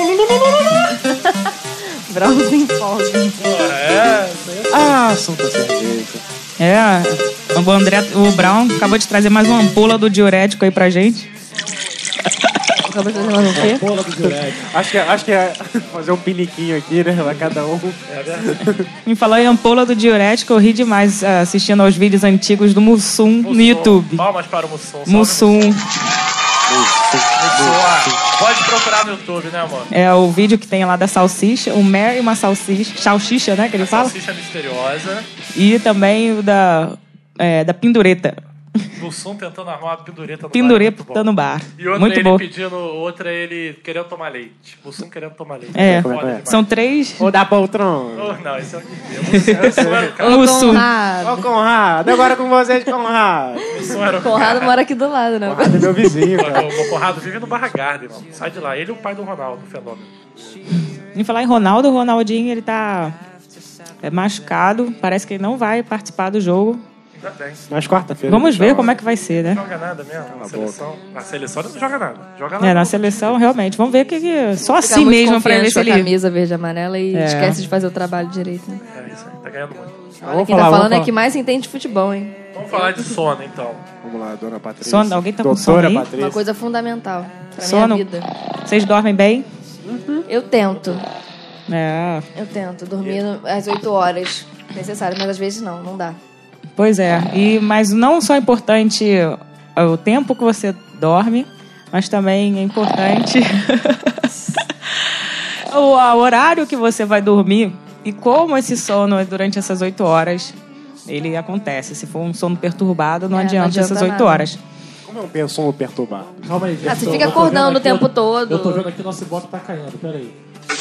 ó. Browse empolga. Porra, é. isso aí é- Ah, assunto da cerveja. É, o André, o Brown acabou de trazer mais uma ampola do diurético aí pra gente. Acabou de fazer mais um quê? Bola do diurético. Acho que, acho que é fazer um piniquinho aqui, né? Vai cada um. É verdade. Me falou em ampola do diurético, eu ri demais ah, assistindo aos vídeos antigos do Mussum no Mussum. YouTube. Palmas para o Mussum. Salve, Mussum. Mussum. Ah, pode procurar no YouTube, né, amor? É o vídeo que tem lá da salsicha, o Mary e uma salsicha, salsicha, né, que ele fala? Salsicha misteriosa. E também o da, é, da pendureta. Mussum tentando armar uma pendureta no Pendureta bar. no bar. E outra Muito ele bom. pedindo, outra ele querendo tomar leite. Mussum querendo tomar leite. É, Foda é? demais. são três. Ou da poltrona. Oh, não, esse é o que Mussum era o cara. Ô, Mussum. Conrado. Ó, Conrado, agora com vocês, Conrado. Mussum era o Conrado cara. mora aqui do lado, né? Conrado é meu vizinho, cara. O Conrado vive no Barra Garden, mano. Sai de lá. Ele e o pai do Ronaldo, o fenômeno. Em falar em Ronaldo, o Ronaldinho, ele tá é, machucado. Parece que ele não vai participar do jogo. Ainda bem. Mas quarta-feira. Vamos ver como é que vai ser, né? Não joga nada mesmo na seleção. Na seleção ele não joga nada. Joga nada. É, na seleção, realmente. Vamos ver que, que só Fica assim muito mesmo pra confiante ver se com a ele... camisa verde e amarela e É. esquece de fazer o trabalho direito. Né? É isso aí, tá ganhando muito. Olha, Vamos quem falar, tá vamos falando é falar. que mais entende de futebol, hein? Vamos falar de sono, então. Vamos lá, dona Patrícia. Sono, alguém tá com Doutora sono aí? Patrícia. Uma coisa fundamental pra Sono. minha vida. Vocês dormem bem? Eu tento. É, Eu tento dormir no- às oito horas. Necessário, mas às vezes não, não dá. pois é. E, mas não só é importante o tempo que você dorme, mas também é importante o, o horário que você vai dormir e como esse sono é durante essas oito horas ele acontece. Se for um sono perturbado, não É, não adianta, adianta essas oito nada. horas. Como é um pensono perturbado? Calma aí, Ah, você fica acordando o tempo todo. Eu tô vendo aqui, nosso bote tá caindo. Pera aí.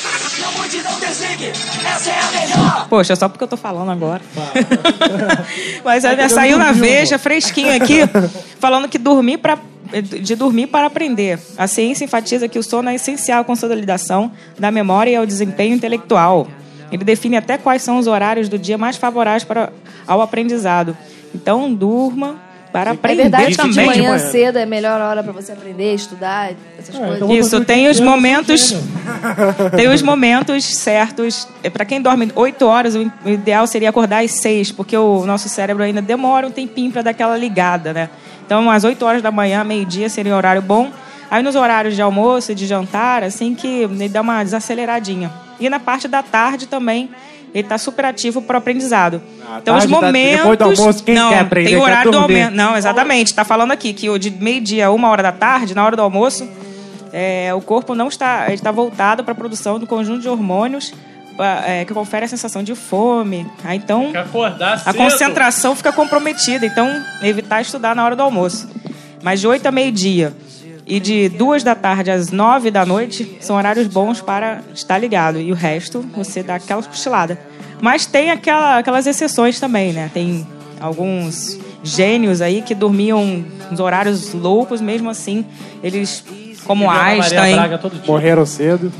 Poxa, só porque eu tô falando agora. Mas olha, saiu na Veja, fresquinho aqui, falando que dormir pra, de dormir para aprender. A ciência enfatiza que o sono é essencial à consolidação da memória e ao desempenho intelectual. Ele define até quais são os horários do dia mais favoráveis para, ao aprendizado. Então, durma para É aprender verdade que de também. manhã cedo é a melhor hora pra você aprender, estudar, essas coisas. Isso, tem os momentos, tem os momentos certos. Para quem dorme oito horas, o ideal seria acordar às seis, porque o nosso cérebro ainda demora um tempinho para dar aquela ligada, né? Então, às oito horas da manhã, meio-dia, seria um horário bom. Aí, nos horários de almoço e de jantar, assim que ele dá uma desaceleradinha. E na parte da tarde também, ele está super ativo para o aprendizado. À Então, os tarde, tá- momentos... depois do almoço, quem não, quer aprender, tem o quer horário do dormir. almoço. Não, exatamente. Está falando aqui que o de meio-dia a uma hora da tarde, na hora do almoço, é, o corpo não está, ele está voltado para a produção do conjunto de hormônios pa- é, que confere a sensação de fome. Aí, então, Quer acordar a cedo. concentração fica comprometida. Então, evitar estudar na hora do almoço. Mas de oito a meio-dia e de duas da tarde às nove da noite são horários bons para estar ligado. E o resto, você dá aquela cochilada. Mas tem aquela, aquelas exceções também, né? Tem alguns gênios aí que dormiam nos horários loucos, mesmo assim, eles, como Maria Einstein... Braga todo dia. Morreram cedo.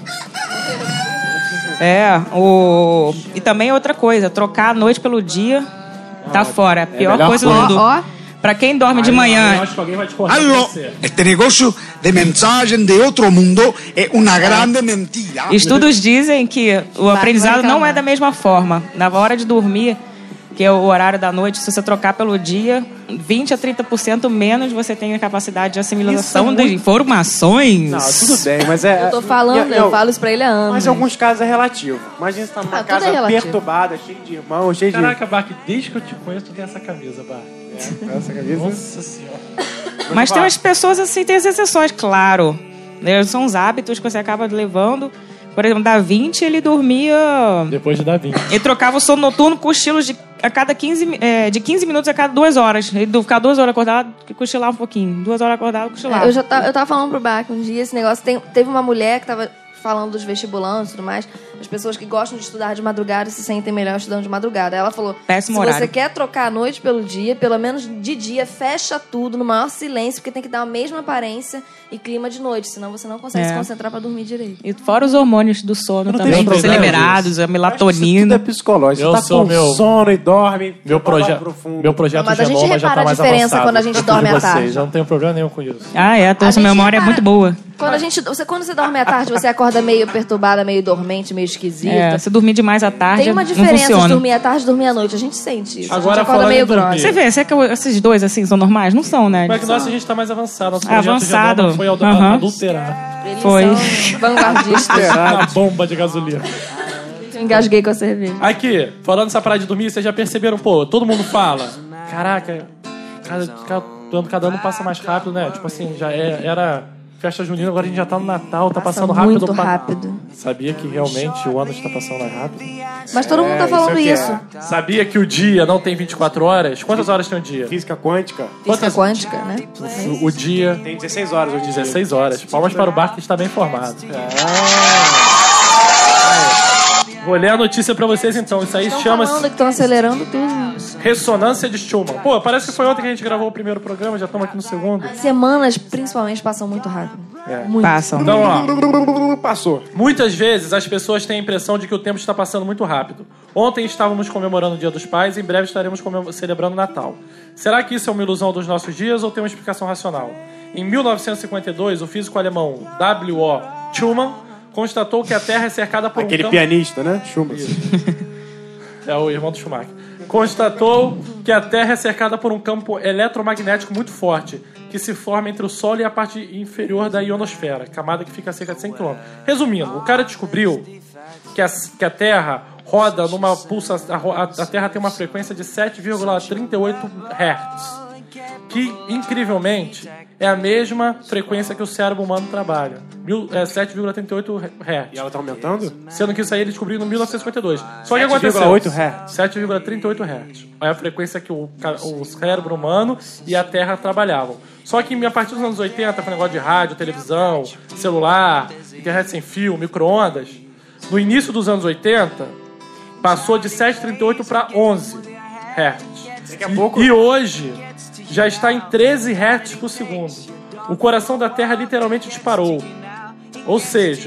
É, o... e também outra coisa, trocar a noite pelo dia, tá fora. A pior melhor coisa do coisa. mundo. Ó, ó. Pra quem dorme de Eu manhã... acho que alguém vai discordar de Allora, você. este negocio de mensaje de outro mundo é uma grande mentira. Estudos dizem que o aprendizado não é da mesma forma. Na hora de dormir, que é o horário da noite, se você trocar pelo dia, vinte a trinta por cento menos você tem a capacidade de assimilação Isso é de muito- informações. Não, tudo bem, mas é... Eu tô falando, e- e- eu falo isso pra ele há anos. Mas em alguns casos é relativo. Imagina você tá numa Ah, tudo casa é relativo. perturbada, cheia de irmãos, cheia de... Caraca, Bach, desde que eu te conheço, tu tem essa camisa, Bach. É, essa camisa... Nossa senhora. Mas tem umas pessoas assim, tem as exceções, claro. Né? São os hábitos que você acaba levando. Por exemplo, Da Vinci, ele dormia... Depois de dar vinho. Ele trocava o sono noturno com cochilos de, a cada quinze, é, de quinze minutos a cada duas horas. Ele ficava duas horas acordado e cochilava um pouquinho. Duas horas acordado e cochilava. Eu já tava, eu tava falando pro Bach um dia esse negócio. Tem, teve uma mulher que tava falando dos vestibulantes e tudo mais, as pessoas que gostam de estudar de madrugada se sentem melhor estudando de madrugada. Ela falou: Péssimo se horário. você quer trocar a noite pelo dia, pelo menos de dia, fecha tudo no maior silêncio, porque tem que dar a mesma aparência e clima de noite, senão você não consegue É. se concentrar pra dormir direito. E fora os hormônios do sono não também, tenho que ser problema liberados, a Tudo melatonina. é psicológico. Eu Você tá sou com meu- sono e dorme. Meu, vai lá proje profundo. meu projeto Não, mas a gente Genoma já repara tá a mais diferença avançado quando a gente que o dorme de à vocês. tarde. Eu não tenho problema nenhum com isso. Ah, é, então A essa gente memória é repara- muito boa. Quando, a gente, você, quando você dorme à tarde, você acorda meio perturbada, meio dormente, meio esquisita. É, se dormir demais à tarde, Tem uma não diferença de funciona. dormir à tarde e dormir à noite. A gente sente isso. Agora, a gente acorda falando meio em dormir. grossa. Você vê, será que eu- esses dois assim são normais? Não são, né? Como é que nossa, a gente tá mais avançado. Nosso Avançado. projeto Genoma foi adu- Aham. adulterado. Eles Foi. são vanguardistas. Na bomba de gasolina. Eu engasguei com a cerveja. Aqui, falando dessa parada de dormir, vocês já perceberam, pô, todo mundo fala. Caraca, cada, cada, ano- cada ano passa mais rápido, né? Tipo assim, já é- era festa junina, agora a gente já tá no Natal, tá Passa passando rápido. muito pra- rápido. Sabia que realmente o ano está passando mais rápido? Mas todo mundo tá falando isso isso. aqui Sabia que o dia não tem vinte e quatro horas? Quantas horas tem o dia? Física quântica Física Quantas- quântica, né? O, o dia, tem dezesseis horas hoje. dezesseis horas. Palmas para o Bart que está bem informado. Vou ler a notícia pra vocês então. Isso aí Estão chama-se falando que estão acelerando tudo. Ressonância de Schumann. Pô, parece que foi ontem que a gente gravou o primeiro programa, já estamos aqui no segundo. Semanas, principalmente, passam muito rápido. É. Muito. Passam. Então, ó, Passou. muitas vezes as pessoas têm a impressão de que o tempo está passando muito rápido. Ontem estávamos comemorando o Dia dos Pais e em breve estaremos comem- celebrando o Natal. Será que isso é uma ilusão dos nossos dias ou tem uma explicação racional? Em mil novecentos e cinquenta e dois, o físico alemão W O Schumann constatou que a Terra é cercada por Aquele um campo... pianista, né? Schumann. É o irmão do Schumacher. Constatou que a Terra é cercada por um campo eletromagnético muito forte, que se forma entre o Sol e a parte inferior da ionosfera, camada que fica a cerca de cem quilômetros. Resumindo, o cara descobriu que a, que a Terra roda numa pulsação... A, ro- a, a Terra tem uma frequência de sete vírgula trinta e oito hertz, que, incrivelmente, é a mesma frequência que o cérebro humano trabalha. Mil- é, sete vírgula trinta e oito hertz. E ela tá aumentando? Sendo que isso aí ele descobriu em mil novecentos e cinquenta e dois. Só que aconteceu... sete vírgula oito hertz. sete vírgula trinta e oito hertz. É a frequência que o, ca- o cérebro humano e a Terra trabalhavam. Só que a partir dos anos oitenta, com o negócio de rádio, televisão, celular, internet sem fio, micro-ondas, no início dos anos oitenta, passou de sete vírgula trinta e oito para onze hertz. Daqui a pouco... E hoje já está em treze hertz por segundo. O coração da Terra literalmente disparou. Ou seja,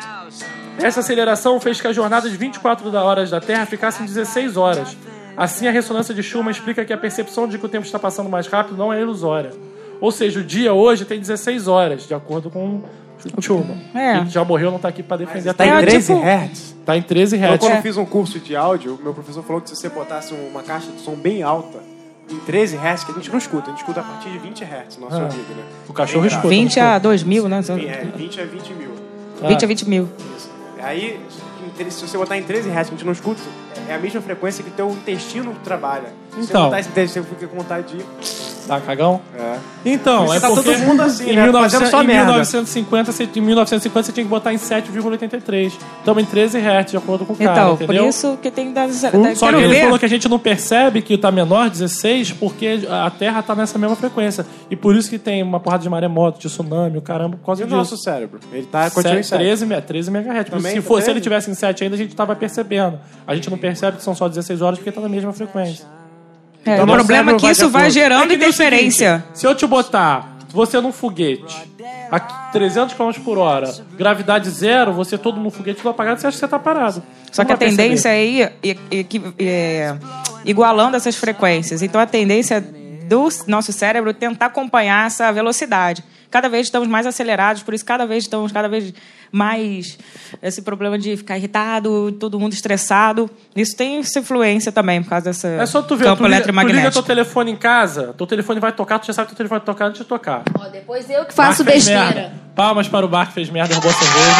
essa aceleração fez que a jornada de vinte e quatro horas da Terra ficasse em dezesseis horas. Assim, a ressonância de Schumann explica que a percepção de que o tempo está passando mais rápido não é ilusória. Ou seja, o dia hoje tem dezesseis horas, de acordo com o Schumann. É. Que já morreu, não está aqui para defender a Tá Terra. em É, treze tipo- hertz. Tá em treze Eu, hertz. quando fiz um curso de áudio, meu professor falou que se você botasse uma caixa de som bem alta, em treze hertz, que a gente não escuta, a gente escuta a partir de vinte hertz, nosso Ah. ouvido, né? O cachorro escuta. vinte a dois mil, né? É, vinte a vinte mil. vinte a vinte mil. Isso. Aí, em tre- se você botar em treze hertz, que a gente não escuta, é a mesma frequência que o teu intestino trabalha. Se você Então. botar esse intestino, você fica com vontade de... Tá, cagão? É. Então, Por isso é tá porque todo mundo assim, em, né? mil e novecentos, Fazendo só em merda. mil novecentos e cinquenta, você, em mil novecentos e cinquenta você tinha que botar em sete vírgula oitenta e três. Estamos em treze hertz, de acordo com o cara, Então, por entendeu? isso que tem que dar... Só Quero que ele ver. falou que a gente não percebe que tá menor, dezesseis, porque a Terra tá nessa mesma frequência. E por isso que tem uma porrada de maremoto, de tsunami, o caramba, por causa E o disso. nosso cérebro? Ele tá continuando em Sete- sete. treze, me- treze megahertz. Também se, tá fosse, se treze? ele tivesse em sete ainda, a gente tava percebendo. A gente não percebe que são só dezesseis horas porque tá na mesma frequência. É, Então, o nosso problema é cérebro que vai isso de vai acordo. gerando É que nem o interferência. seguinte, se eu te botar você num foguete a trezentos quilômetros por hora, gravidade zero, você todo no foguete do apagado, você acha que você tá parado. Só Não que a vai tendência perceber. aí é, é, é, é igualando essas frequências. Então a tendência do nosso cérebro é tentar acompanhar essa velocidade. Cada vez estamos mais acelerados, por isso cada vez estamos cada vez mais esse problema de ficar irritado, todo mundo estressado. Isso tem essa influência também por causa dessa É só tu ver, campo tu liga, tu liga eletromagnético. teu telefone em casa, teu telefone vai tocar, tu já sabe que teu telefone vai tocar antes de tocar. Ó, depois eu que faço Bart fez besteira. merda. Palmas para o Bart que fez merda, derrubou a cerveja.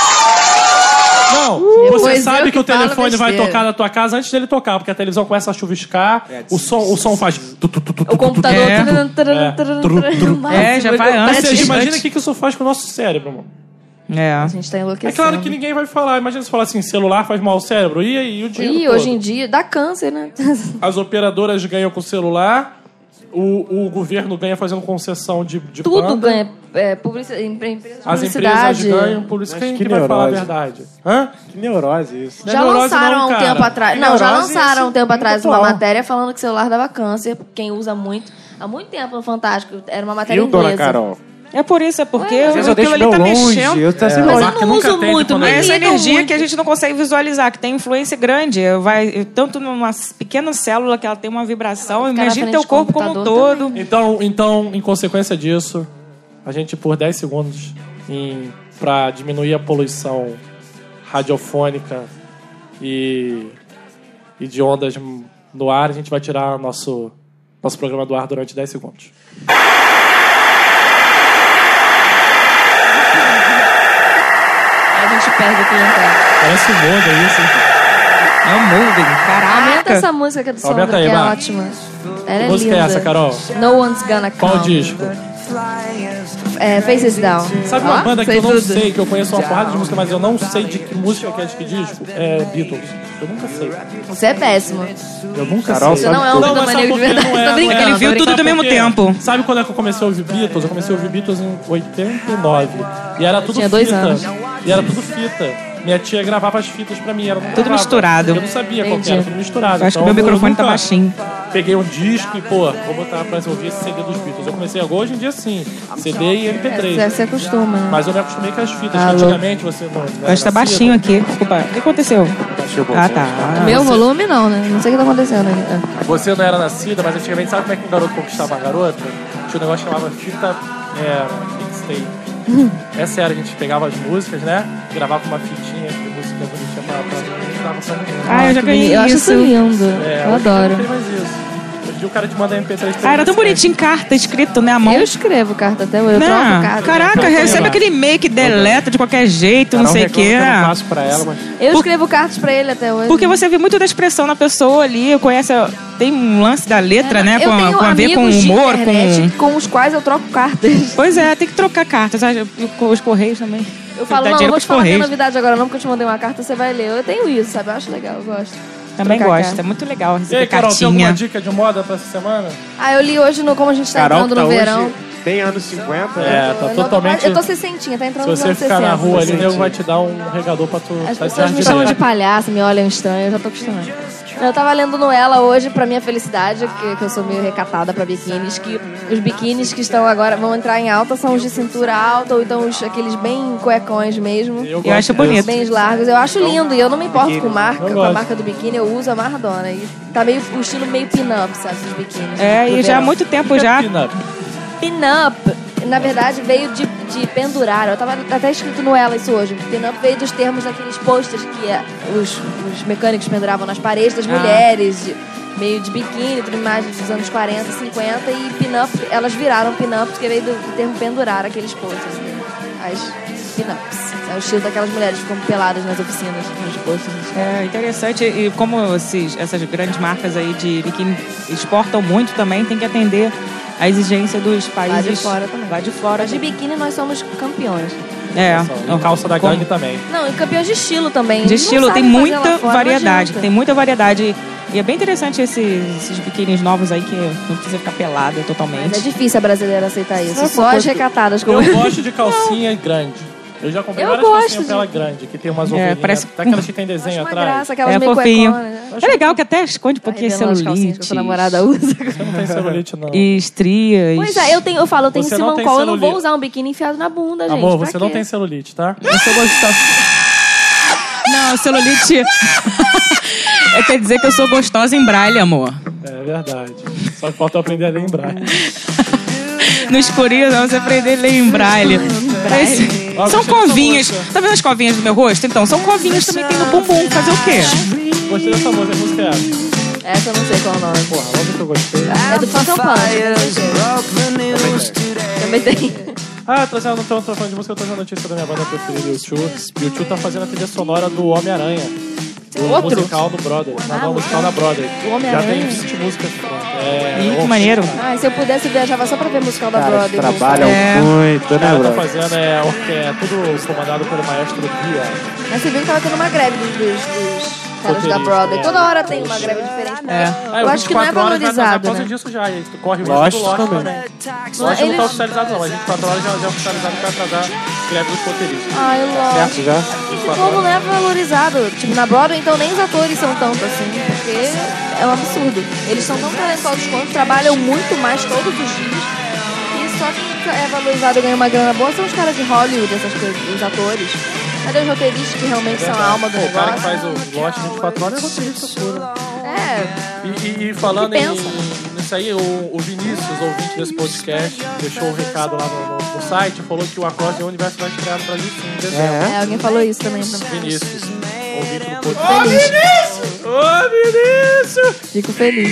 Não, Depois você eu sabe que, que o telefone falo vai besteira. tocar na tua casa antes dele tocar, porque a televisão começa a chuviscar, o som, o som faz... tu, tu, tu, tu, tu, O computador... É. taran, taran, É. taran, Tru, taran, tru. máximo, É, já vai ele- antes. Ou parece- seja, imagina antes. o que que isso faz com o nosso cérebro, mano. É. A gente tá É enlouquecendo. claro que ninguém vai falar. Imagina se falar assim, celular faz mal ao cérebro. E aí, o dinheiro Ih, todo? hoje em dia dá câncer, né? As operadoras ganham com o celular, o, o governo ganha fazendo concessão de, de Tudo banda, ganha. É, publicidade, empresas de as publicidade. empresas ganham, por isso Mas quem que que vai falar a neurose. verdade? Hã? Que neurose isso. Não é Já neurose lançaram não, há um cara. tempo atrás. Que Não, já neurose lançaram esse um tempo atrás uma atual. matéria falando que o celular dava câncer, quem usa muito. Há muito tempo no Fantástico. Era uma matéria Viu, dona inglesa. Carol? É por isso, é porque Ué, Às vezes eu aquilo deixo ali meu tá longe. mexendo. Eu tô assim, Mas longe. eu Marca não nunca uso atende muito, quando me é Essa irritam energia muito. que a gente não consegue visualizar, que tem influência grande. Vai, tanto numa pequena célula que ela tem uma vibração, Ficar na imagina frente teu do corpo como um computador todo. Então, então, em consequência disso, a gente, por dez segundos, em, pra diminuir a poluição radiofônica e, e de ondas no ar, a gente vai tirar nosso, nosso programa do ar durante dez segundos. Aí a gente perde o clientela. Parece moda isso, hein? É um moving, Aumenta caraca. essa música aqui do Sondra, Aumenta aí, que é vai. ótima. Ela é Que música linda. é essa, Carol? No One's Gonna Come. Qual disco? É, Faces Down. Sabe uma Ó, banda que sei eu não tudo. sei, que eu conheço uma porrada de música, mas eu não sei de que música que é de que disco? É Beatles. Eu nunca sei. Você é péssimo. Eu nunca Carol, sei. Você não é um Não, mas maníaco sabe de por quê? verdade. Não é, Tô não é. brincando, Ele viu tô tudo brincando. do mesmo por quê? tempo. Sabe quando é que eu comecei a ouvir Beatles? Eu comecei a ouvir Beatles em oitenta e nove. E era tudo tinha dois fita. anos. E era tudo fita. Minha tia gravava as fitas pra mim. Ela não Tudo gravava. misturado. Eu não sabia qual que Entendi. era, tudo misturado. Eu acho que Então, meu microfone eu tá nunca baixinho. Peguei um disco e, pô, vou botar pra ouvir esse C D dos Beatles. Eu comecei agora, hoje em dia sim. C D e M P três. Você se acostuma, né? Mas eu me acostumei com as fitas, que Alô? antigamente você não. Eu acho que tá baixinho aqui. Desculpa, o que aconteceu? Baixou um Ah, pouquinho. tá. Meu volume não, né? Não sei o que tá acontecendo ali. Você não era nascida, mas antigamente sabe como é que um garoto conquistava uma garota? Tinha um negócio que chamava fita é, mixtape. É sério, a gente pegava as músicas, né? Gravava uma fitinha de música bonitinha pra, pra mim e dava pra menina. Ah, eu já ganhei Eu acho isso. isso lindo. É, Eu hoje em dia adoro. Não tem mais isso. Hoje em dia o cara te manda M P três pra Ah, era tão você. bonitinho, carta escrito, né, a mão. Eu escrevo carta até hoje. Eu Não, troco carta. caraca, Eu recebe também. aquele e-mail que deleta de qualquer jeito, não Carol sei o reclama quê. que eu não faço pra ela, mas... Eu escrevo cartas pra ele até hoje. Porque você vê muito da expressão na pessoa ali, conhece, tem um lance da letra, né, eu com, tenho com a ver com amigos de humor, internet com... com os quais eu troco cartas. Pois é, tem que trocar cartas, sabe? E com os correios também. Eu falo, Dá não, não dinheiro vou te pros falar minha correios. novidade agora não, porque eu te mandei uma carta, você vai ler. Eu tenho isso, sabe? Eu acho legal, eu gosto. Também Trocar gosto, carta. é muito legal E receber aí, Carol, tem cartinha. alguma dica de moda pra essa semana? Ah, eu li hoje, no, como a gente tá Carol que entrando tá no hoje verão. tem anos cinquenta, É, né? tá eu, não tô, totalmente... eu tô sessentinha, tá Se entrando nos você anos ficar na sessenta. rua ali, o Sim, nego sim. vai te dar um regador pra tu... As tá pessoas me de chamam de jardineira. palhaço, me olham estranho, eu já tô acostumada. Eu tava lendo no Ela hoje, pra minha felicidade, que, que eu sou meio recatada pra biquínis, que os biquínis que estão agora, vão entrar em alta, são os de cintura alta, ou então os, aqueles bem cuecões mesmo. Eu, Eu acho gosto bonito. Bem largos. Eu acho lindo e eu não me importo com marca, Eu com a gosto. marca do biquíni, eu uso a Mardona. E tá meio o estilo meio pin-up, sabe, dos biquínis. É, do e já há verão. muito tempo desse. já... Pin-up. Pin-up, na verdade, veio de, de pendurar. Eu tava até escrito no Ela isso hoje. Pin-up veio dos termos daqueles posters que é, os, os mecânicos penduravam nas paredes das Ah. mulheres, de- meio de biquíni, tudo imagem dos anos quarenta, cinquenta. E pin-up, elas viraram pin-up porque veio do, do termo pendurar aqueles posters. Né? As pin-ups. É o estilo daquelas mulheres que ficam peladas nas oficinas, nos posters. É interessante, e como esses, essas grandes marcas aí de biquíni exportam muito também, tem que atender a exigência dos países Lá de fora também. Lá de fora. Mas de biquíni nós somos campeões. É, E calça da Como- gangue também. Não, e campeões de estilo também. de Não estilo, sabem tem fazer muita lá fora, não variedade, adianta. tem muita variedade. E é bem interessante esses, esses biquínis novos aí que não precisa ficar pelada Mas é totalmente. difícil a brasileira aceitar isso. Sabe Só uma as coisa que- recatadas como Eu gosto de calcinha grande. Eu já comprei Eu várias gosto calcinhas de- pra ela grande, que tem umas É, ovelhinhas. parece- Até aquelas que tem desenho Acho uma atrás. graça, aquelas É meio fofinho. cueconas, né? É legal que até esconde um pouquinho Revelando as calcinhas celulite. que a sua namorada usa. Você não tem celulite, não. E estrias. Pois é, eu, tenho, eu falo, eu tenho Você não tem simancol, eu não vou celulite. usar um biquíni enfiado na bunda, gente. Amor, pra você não quê? tem celulite, tá? Eu sou gostosa. Não, celulite... É, quer dizer que eu sou gostosa em braille, amor. É verdade. Só que falta eu aprender a lembrar. No escurinho, não, você aprender a ler em braille. Esse- Ó, São gostei dessa covinhas. música. Tá vendo as covinhas do meu rosto? Então, são covinhas também tem no bumbum. Fazer o quê? Gostei dessa música. Que música é essa? Essa eu não sei qual é o nome. Porra, vamos ver que eu gostei. É do Phantom Punch. Também tem. Ah, eu tô trazendo, não tô, tô falando de música, eu tô trazendo a notícia da minha banda preferida, o YouTube. E o YouTube tá fazendo a trilha sonora do Homem-Aranha. O Outro? musical do Brother. Não, Ah, não, o musical da Brother. do Já Homem-Aranha? tem vinte músicas prontas. É, Ih, que o- maneiro. Ah, se eu pudesse, eu viajava só pra ver musical da Cara, eles Broadway. trabalham É. muito, O né, cara tá bro? fazendo é, orque- é tudo comandado pelo maestro Bia. Mas você viu que tava tendo uma greve dos, dos, dos caras da Roteiristas, Broadway. é. Toda hora tem uma greve diferente. É. Ah, Eu o acho que não é vinte e quatro horas vai atrasar valorizado, por causa né? disso já. E tu corre o Lost risco do Lost também. também. Não, Lost não eles- tá oficializado não, mas vinte e quatro horas já, já é oficializado pra atrasar a greve dos roteiristas. Ai, lógico. Certo já? Esse povo não é valorizado. Tipo, na Broadway, então, nem os atores são tanto assim, porque é um absurdo. Eles são tão talentosos quanto, trabalham muito mais todos os dias. E só quem é valorizado e ganha uma grana boa são os caras de Hollywood, essas coisas, os atores. Cadê os roteiristas que realmente são a alma do Pô, o cara que negócio? faz o Lost vinte e quatro horas é roteirista puro. É, E, e, e falando Que em, pensa. nisso aí, o, o Vinícius, ouvinte desse podcast, deixou um recado lá no, no- no site, falou que o Across the Universe vai estrear no Brasil sim, em dezembro. é, alguém falou isso também pra mim. Vinícius, ouvinte do podcast. Feliz. Ô, Vinícius! Fico feliz.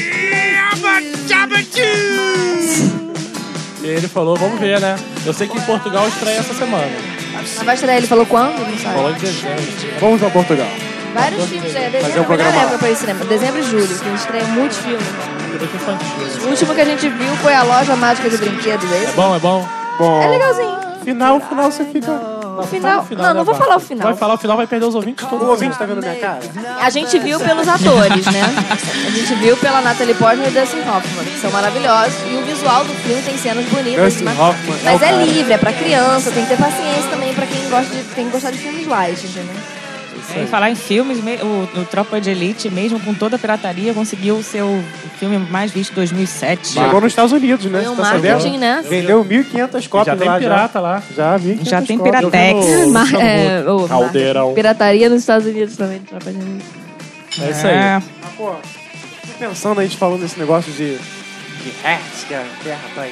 E ele falou, vamos ver, né? Eu sei que em Portugal estreia essa semana. Mas vai estrear, ele falou quando? Não sabe. Falou em dezembro. Vamos pra Portugal. Vários filmes, é Fazer dezembro, um é a melhor programa época pra ir ao cinema. Dezembro e julho, que a gente estreia muitos filmes. Direito infantil. O último que a gente viu foi a Loja Mágica de Brinquedos, é É esse? bom, é bom? Bom, É legalzinho. final, final você fica... O final, Fala o não, não né, vou Bárbara? falar o final. Vai falar o final, vai perder os ouvintes O todos. ouvinte tá vendo minha cara? A gente viu pelos atores, né? A gente viu pela Natalie Portman e Dustin Hoffman, que são maravilhosos. E o visual do filme tem cenas bonitas. Dustin mas Hoffman é mas o é, cara. livre, é pra criança, tem que ter paciência também pra quem gosta de, tem que gostar de filmes light, entendeu? E falar em filmes, me- o, o Tropa de Elite, mesmo com toda a pirataria, conseguiu ser o filme mais visto em dois mil e sete. Chegou nos Estados Unidos, né? Tem um Você tá marketing, sabendo? né? Vendeu mil e quinhentas cópias Já tem lá. pirata lá. Já, mil e quinhentas Já tem cópias. Piratex. Eu vi no- Mar- é, ô, Caldeirão. marketing. Pirataria nos Estados Unidos também. Tropa de Elite. É isso aí. É. Mas, pô, fico pensando, a gente falando desse negócio de, de hertz, que a Terra tá em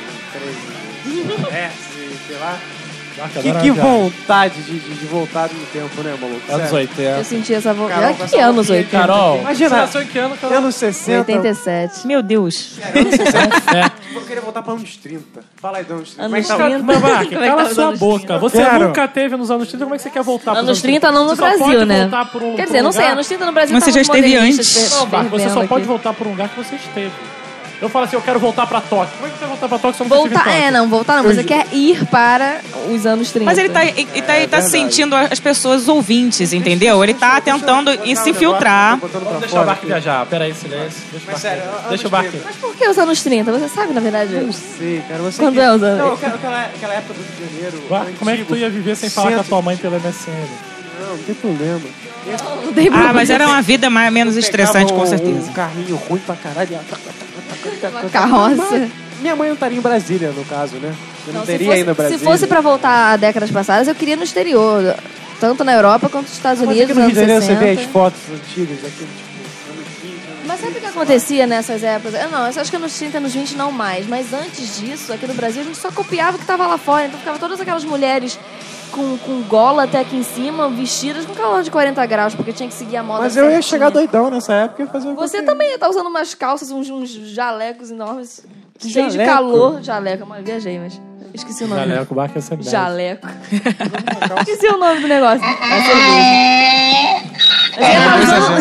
treze hertz, e sei lá. Marca Que, agora, que viado. vontade de, de, de voltar no tempo, né, maluco? Anos Sério. oitenta. Eu senti essa vontade. Carol, Ah, com que essa anos roupinha, oitenta? Carol, Imagina. você nasceu em que ano, Carol? Anos sessenta. oitenta e sete. Meu Deus. É. Eu queria voltar pra anos trinta. Fala aí, anos trinta. Anos Como é que tá? trinta. Mas, Mark, Como é que cala tá os sua anos boca. trinta? Você Quero. nunca teve nos anos trinta, como é que você quer voltar pros Anos trinta não no Você só Brasil, pode né? voltar por um, Quer por dizer, um não sei, lugar- anos trinta no Brasil Mas você tava já os esteve modernistas antes. fer- Não, Marco, você só fervendo pode aqui. voltar por um lugar que você esteve. Eu falo assim, eu quero voltar pra Tóquio. Como é que você vai voltar pra Tóquio se eu nunca Voltar, estive em é, Tóquio? não, voltar não. Você quer ir para os anos trinta. Mas ele tá, ele, ele tá, ele tá sentindo as pessoas os ouvintes, entendeu? Ele tá tentando ir se filtrar. Botando Vamos pra deixar o fora Barco aqui. viajar. Pera aí, silêncio. Deixa o Barco. sério, Deixa o anos Barco. trinta. Mas por que os anos trinta? Você sabe, na verdade? Não sei, cara. Você Quando que... é os anos? Não, aquela, aquela- aquela época do Rio de Janeiro. Barco, como é que tu ia viver sem falar com a tua mãe pelo M S N? Não, não tem problema. Não tem Ah, problema. mas era uma vida mais, menos estressante, com certeza. Um carrinho ruim pra caralho. Uma carroça. Minha mãe não estaria em Brasília, no caso, né? Eu não, Não, se teria fosse- ainda Brasília. Se fosse pra voltar a décadas passadas, eu queria no exterior. Tanto na Europa quanto nos Estados Mas Unidos, aqui no Rio anos de Janeiro você vê as sessenta. fotos antigas, aquele tipo, anos vinte, anos Mas sabe o que acontecia nessas épocas? Eu não, eu acho que nos trinta, nos vinte não mais. Mas antes disso, aqui no Brasil, a gente só copiava o que tava lá fora. Então ficava todas aquelas mulheres com, com gola até aqui em cima, vestidas com calor de quarenta graus, porque tinha que seguir a moda Mas eu ia certinha. chegar doidão nessa época e fazer o que Você eu também ia estar usando umas calças, uns, uns jalecos enormes, cheios de Jaleco? calor. Jaleco, mas viajei, mas esqueci o nome. Galera, o Barco é essa merda. Jaleco. Esqueci o nome do negócio. É cerveja. Você ia estar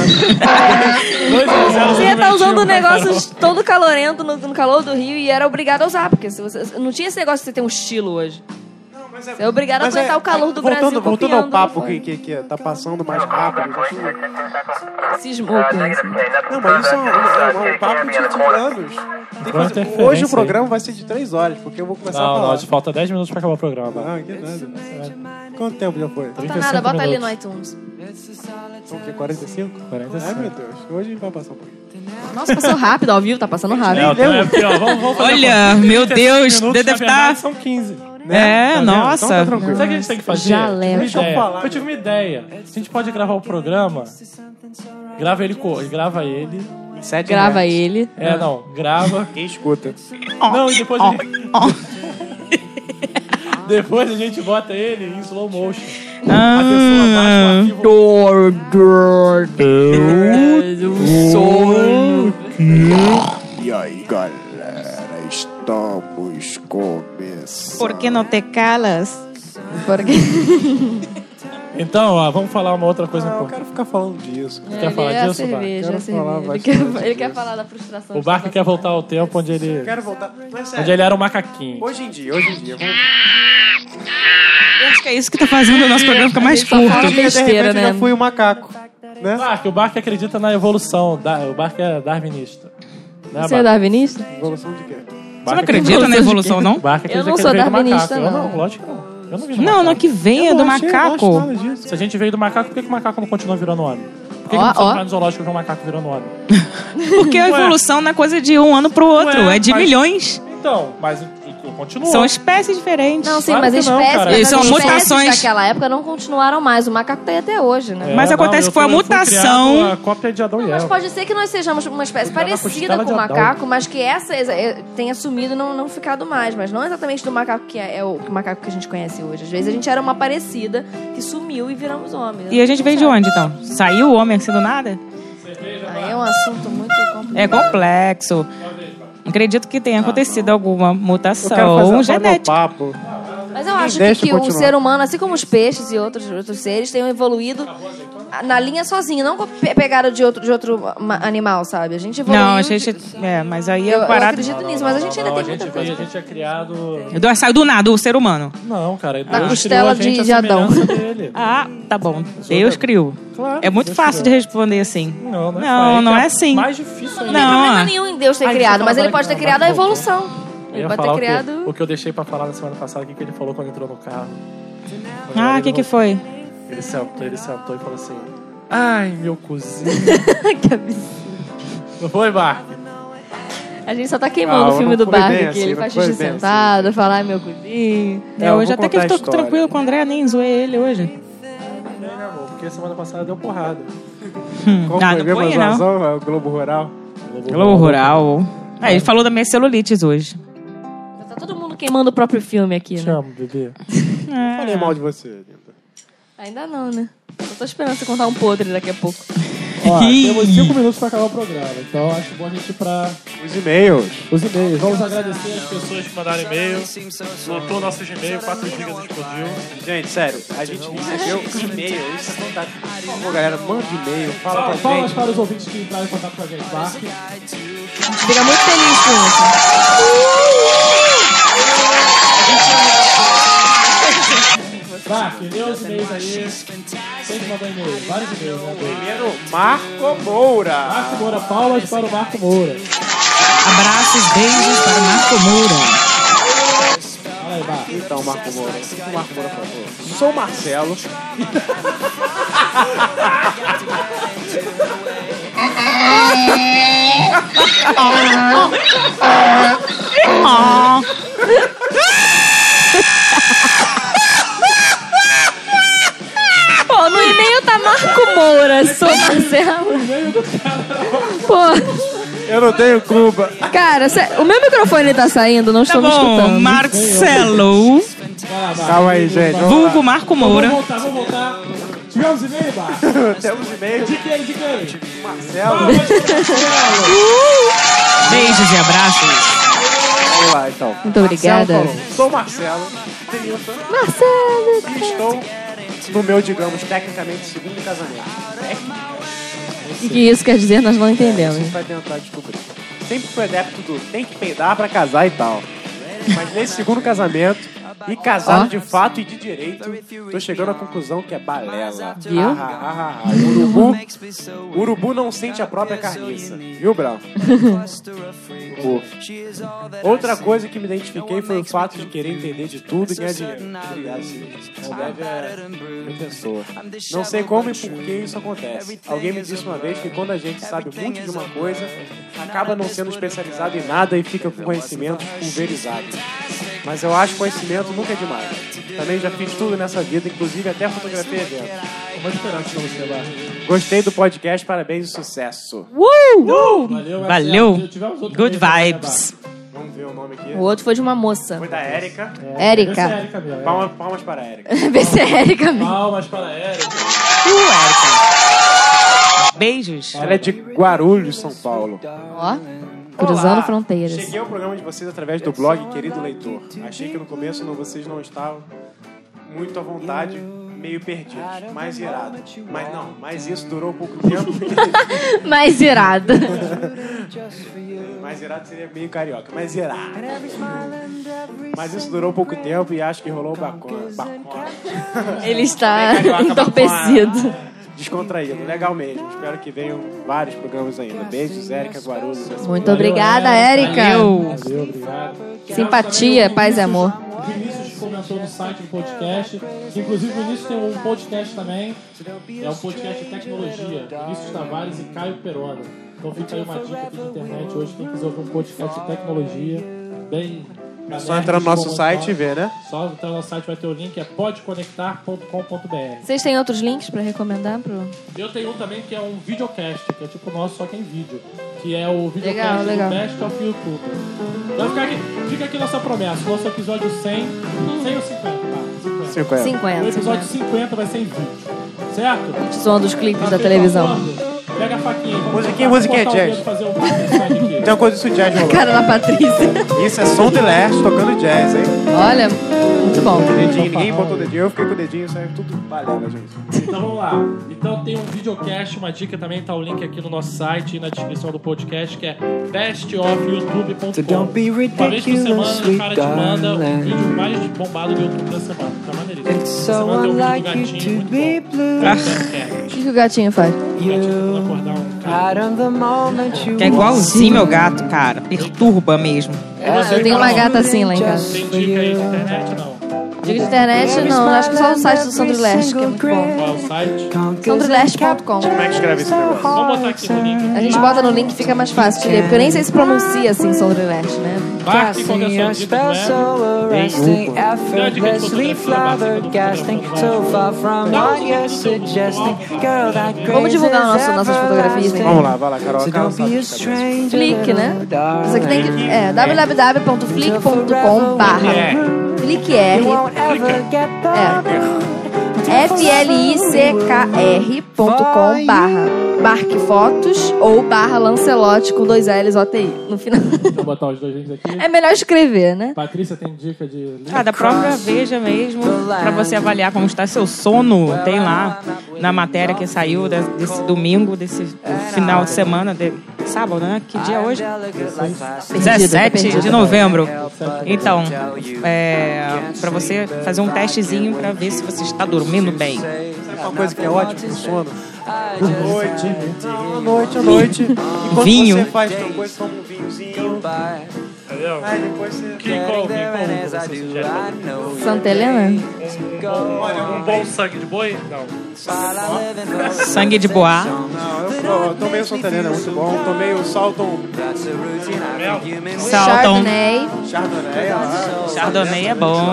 usando, dois a zero, você ia estar usando um né, negócio Carol? todo calorento no, no calor do Rio e era obrigado a usar, porque se você, não tinha esse negócio de você ter um estilo hoje. Não, mas é- Você é obrigado a mas aguentar é- o calor do voltando, Brasil Voltando copiando, ao papo não que, foi? que, que tá passando mais rápido. já que- Cismou com isso. Não, mas isso é um, é um papo de, de anos. Tem que fazer- interferência Hoje o aí. programa vai ser de três horas, porque eu vou começar a Não, falar. não, te falta dez minutos pra acabar o programa. Ah, que nada. Quanto tempo já foi? Não tá nada, bota ali no iTunes. São o quê? quarenta e cinco? quarenta e cinco. Ai, meu Deus. Hoje vai passar um pouquinho. Nossa, passou rápido, ao vivo, tá passando É, rápido. então é porque, ó, vamos, vamos fazer Olha, meu Deus, minutos, deve na verdade, estar... são quinze. É, Tá vendo? nossa. Então tá tranquilo. Sabe o que a gente tem que fazer? Já Eu tive leva. uma Deixa eu ideia. falar. Eu tive uma ideia. A gente pode gravar o programa. Grava ele, co- grava ele. Sete Grava reais. ele. É, não, grava. Quem escuta? Não, e depois a gente... Depois a gente bota ele em slow motion. A pessoa baixa o arquivo. E aí, galera, estamos começando. Por que não te calas? Porque... Então, ó, vamos falar uma outra coisa Ah, eu importante. quero ficar falando disso. Você quer falar Ele é a disso, Barca? cerveja, Quero a cerveja. falar Ele bastante quer, ele quer disso. falar da frustração. O de Barca estar quer voltar ao tempo onde ele, Quero voltar. Mas onde sério, ele era um macaquinho. hoje em dia, hoje em dia. Vamos... Eu acho que é isso que tá fazendo o nosso programa ficar mais A gente só fala curto. Hoje em dia, de besteira, repente, eu né? já fui um macaco. Né? Barca, o Barca acredita na evolução. da- O Barca é darwinista. Né, Você é Barca? darwinista? Evolução de quê? Você não acredita na evolução, não? Barca acredita Eu não que sou ele veio do darwinista, macaco. Eu não. não, lógico que não. Eu não vi do Não, não macaco. que venha Eu do não achei, eu não acho macaco. nada disso. Se a gente veio do macaco, por que, que o macaco não continua virando homem? Por que, Ó, que não precisa ó. entrar no zoológico ver um macaco virando homem? Porque a Ué. evolução não é coisa de um ano pro outro, Ué, é de mas- milhões. Então, mas continua. São espécies diferentes. Não, sim, Claro mas que não, espécies, cara. mas Eles são as espécies mutações. daquela época não continuaram mais. O macaco tá aí até hoje, né? É, Mas acontece eu que foi a fui- eu fui mutação- criado a cópia de Adão e Mas Eva. pode ser que nós sejamos uma espécie Fui criado na parecida costela com o de Adão. macaco, mas que essa exa- eh, tenha sumido e não, não ficado mais. Mas não exatamente do macaco que é, é o, o macaco que a gente conhece hoje. Às vezes a gente era uma parecida que sumiu e viramos homens. E a gente veio de onde, então? Saiu o homem assim do nada? Aí é um assunto muito complicado. É complexo. Acredito que tenha acontecido alguma Eu quero fazer mutação agora meu genética. papo. Mas eu acho que, deixa que o continuar. ser humano, assim como os peixes e outros, outros seres, tenham evoluído na linha sozinho, não com pe- pegada de outro, de outro ma- animal, sabe? A gente evoluiu. Não, a de- gente. É, mas aí Eu, é eu parado. acredito nisso, mas a gente ainda Não, tem a gente muita veio, coisa. a gente é criado... Do- Saiu do nada, o ser humano. Não, cara. Deus Na criou costela a gente de- à de Adão. semelhança dele. Ah, tá bom. Deus criou. Claro, É muito Deus fácil de criou. responder assim. Não, não é, Não, aí não que é assim. mais difícil ainda. Não tem Não, problema ah. nenhum em Deus ter Ai, criado, deixa eu mas ele falar pode ter agora, criado a voltou. evolução. Eu Ele ia pode falar ter o que- criado. O que eu deixei pra falar na semana passada, o que, que ele falou quando entrou no carro. Ah, o que que foi? Ele sentou, ele sentou e falou assim: ai, meu cozinho. Que absurdo. Não foi, Barca? A gente só tá queimando Ah, o filme não do foi Barca bem aqui. assim, ele não faz foi xixi bem sentado, fala, ai meu cozinho. É, É, eu hoje vou até que contar eu tô a história. tranquilo com o André, nem zoei ele hoje. Bem, né, amor? Porque semana passada deu porrada. Qual Ah, foi não mesmo foi, a não. zoação? É o Globo Rural. Globo Rural. Ah, ele falou da minha celulites hoje. Tá todo mundo queimando o próprio filme aqui, Te né? amo, bebê. Não falei mal de você, linda. Ainda não, né? Eu tô esperando você contar um podre daqui a pouco. Ó, temos cinco minutos pra acabar o programa, então acho bom a gente ir pra Os e-mails. os e-mails. Vamos agradecer as pessoas que mandaram e-mail. Lotou nosso Gmail, quatro gigas explodiu. Gente, sério, a gente recebeu e-mail, isso é fantástico. Por favor, galera, manda e-mail, fala Fala, pra fala gente. para os ouvintes que entraram em contato com a gente, Barca. Fica muito feliz com Barca, lê os e-mails aí. Quem que mandou e-mail? Vários e-mails, né? Dois. Primeiro, Marco Moura. Marco Moura, palmas para o Marco Moura. Abraços, beijos para Marco Moura. Fala aí, Barca. Então, Marco Moura. O Marco Moura falou. Sou Marcelo. Pô, no e-mail tá Marco Moura, sou Marcelo. Pô, Eu não tenho culpa. cara, sé- o meu microfone tá saindo, não Tá estou me bom, escutando. Marcelo. Vai lá, Barca. Calma aí, gente. Vamos Vulgo lá. Marco Vamos Moura. voltar, vamos voltar. Tivemos e-mail, Barca? Temos e-mail De quem, de quem? Marcelo. Palmas para o Marcelo. Beijos e abraços. Vamos lá, então. Muito obrigada. Marcelo falou, sou Marcelo, trinta, Marcelo. e estou no meu, digamos, tecnicamente, segundo casamento. O que isso quer dizer, nós não A entendemos. gente vai tentar descobrir. Sempre fui adepto do tem que peidar pra casar e tal. Mas nesse segundo casamento, E casado Ó. de fato e de direito, tô chegando à conclusão que é balela. Viu? Ah, ah, ah, ah. Urubu, urubu não sente a própria carniça. Viu, Brau? Urubu. Outra coisa que me identifiquei foi o fato de querer entender de tudo e ganhar dinheiro. Obrigado, Silvio. Não deve é minha pessoa. Não sei como e por que isso acontece. Alguém me disse uma vez que quando a gente sabe muito de uma coisa, acaba não sendo especializado em nada e fica com conhecimentos pulverizados. Mas eu acho que conhecimento nunca é demais. Também já fiz tudo nessa vida, inclusive até fotografia e eventos. Uma diferença pra você lá. Gostei do podcast, parabéns e sucesso. Uh! Valeu. Valeu. Se tivemos outro Good também, vibes. Vamos ver o nome aqui. O outro foi de uma moça. Foi da Érica. É, Érica. esse é Érica mesmo, é. Palmas, palmas para a Érica. Vê se é Érica mesmo. Palmas para a Érica. Uh, Érica. Beijos. Ela é de Guarulhos, São Paulo. Ó, cruzando Olá. fronteiras. Cheguei ao programa de vocês através do blog Querido Leitor. Achei que no começo não, vocês não estavam muito à vontade, meio perdidos, mais irado. Mas não, mas isso durou pouco tempo. Mais irada. Mais irado seria meio carioca, mais irado. Mas isso durou pouco tempo e acho que rolou bacana. bacana. Ele está Bem carioca, entorpecido. bacana. Descontraído, legal mesmo. Espero que venham vários programas ainda. Beijos, Érica Guarulhos. Muito obrigada, Érica. Valeu. Valeu, obrigado. Simpatia, paz e amor. O Vinícius comentou no site do podcast. Inclusive, o Vinícius tem um podcast também. É um podcast de tecnologia. Vinícius Tavares e Caio Perona. Então fica aí uma dica aqui de internet hoje. Quem quiser ouvir um podcast de tecnologia, bem... É só entrar no nosso site e ver, né? Só entrar no nosso site, vai ter o link, é podconectar ponto com ponto b r. Vocês têm outros links pra recomendar pro... Eu tenho um também que é um videocast, que é tipo o nosso, só que em vídeo. Que é o videocast Legal, do legal. Best of YouTube. Vai ficar aqui, fica aqui nossa promessa. Nosso episódio cem, cem ou cinquenta, tá? cinquenta. cinquenta. O cinquenta. episódio cinquenta vai ser em vídeo. Certo? Zoando os clipes Tá da feito televisão. acordo? Pega a faquinha. vamos Musiquinha, botar- musiquinha botar o jazz. dedo, fazer um Frankenstein aqui. Tem uma coisa disso jazz rolando. Cara da Patrícia. Isso é som de Leste tocando jazz, hein? Olha, muito bom. Dedinho, ninguém botou o dedinho, eu fiquei com o dedinho, saiu tudo balela, gente. Então vamos lá. Então tem um videocast, uma dica também, tá o link aqui no nosso site e na descrição do podcast, que é best of youtube ponto com. Uma vez por semana o cara te manda o vídeo mais bombado do YouTube da semana. Tá maneiríssimo. Essa semana tem um vídeo do gatinho muito bom. O que que o gatinho faz? O gatinho tentando acordar um cara. Que é igualzinho meu gato, cara. Perturba mesmo. Eu tenho uma gata assim lá em casa. Tem dica aí de internet, não? Dica de internet, não. Acho que só o site do Sandro Leste, que é muito bom. Qual é o site? sandro leste ponto com. Como é que escreve esse negócio? Vamos botar aqui no link. A gente bota no link e fica mais fácil de ler, porque eu nem sei se pronuncia assim Sandro Leste, né? Mark, qual que é a sua dica, não é? Dá a dica de fotografia, Vamos divulgar nosso, nossas fotografias, né? Vamos lá, vai lá, Carol. Carol sabe de cabeça. Flick, né? Isso aqui tem que... É, w w w ponto flick ponto com barra Flickr. É. F L I C K R ponto com barra Marque Fotos ou barra Lancelote com dois L's O T I no final. Deixa eu botar os dois links aqui. É melhor escrever, né? Patrícia tem dica de link? Ah, da própria Veja mesmo, pra você avaliar como está seu sono, tem lá na matéria que saiu de- desse domingo, desse final de semana, de, sábado, né? Que dia é hoje? dezessete de novembro. Então, é, pra você fazer um testezinho pra ver se você está dormindo bem. Sabe uma coisa que é ótima pro sono? À noite, à noite, à noite. Enquanto Vinho. você faz tua coisa, toma um vinhozinho. Entendeu? Aí depois você... Que qual vinho, qual vinho você sugere? Santa Helena? Um bom sangue de boi? Não. Sangue de boa. Não, eu, eu tomei o Santa Helena, muito bom. Tomei o Salton Mel? Salton. Chardonnay. Chardonnay. lá. Chardonnay é bom.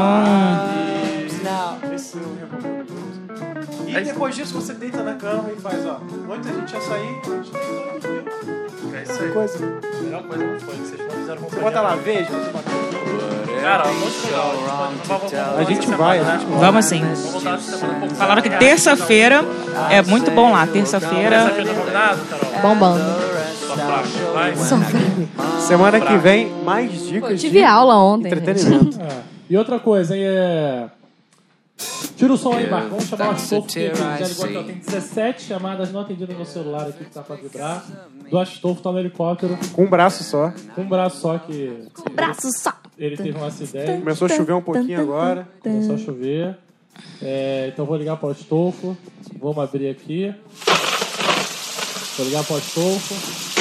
Esse eu recomendo. E depois disso você deita na cama e faz, ó. Antes a gente ia sair, a gente É isso aí. coisa. A melhor coisa não foi que vocês não fizeram com Você bota lá, veja, você bota Cara, muito legal. A gente vai, a gente vai. Vamos sim. Vamos voltar essa semana um pouco. Falaram que terça-feira é muito bom lá. Terça-feira. Terça-feira tá combinado, Carol? Bombando. Só fraco. Vai. Semana que vem, mais dicas Tive de aula ontem. entretenimento. É. E outra coisa, hein, é... Tira o som aí, Marco. Vamos chamar o Astolfo, que ele já ligou aqui, ó. Tem dezessete chamadas não atendidas no celular aqui que tá pra vibrar. Do Astolfo tá no helicóptero, Com um braço só. com um braço só que... Braço só. ele teve um acidente. Começou a chover um pouquinho agora. Começou a chover. É, então vou ligar para o Astolfo. Vamos abrir aqui. Vou ligar para o Astolfo.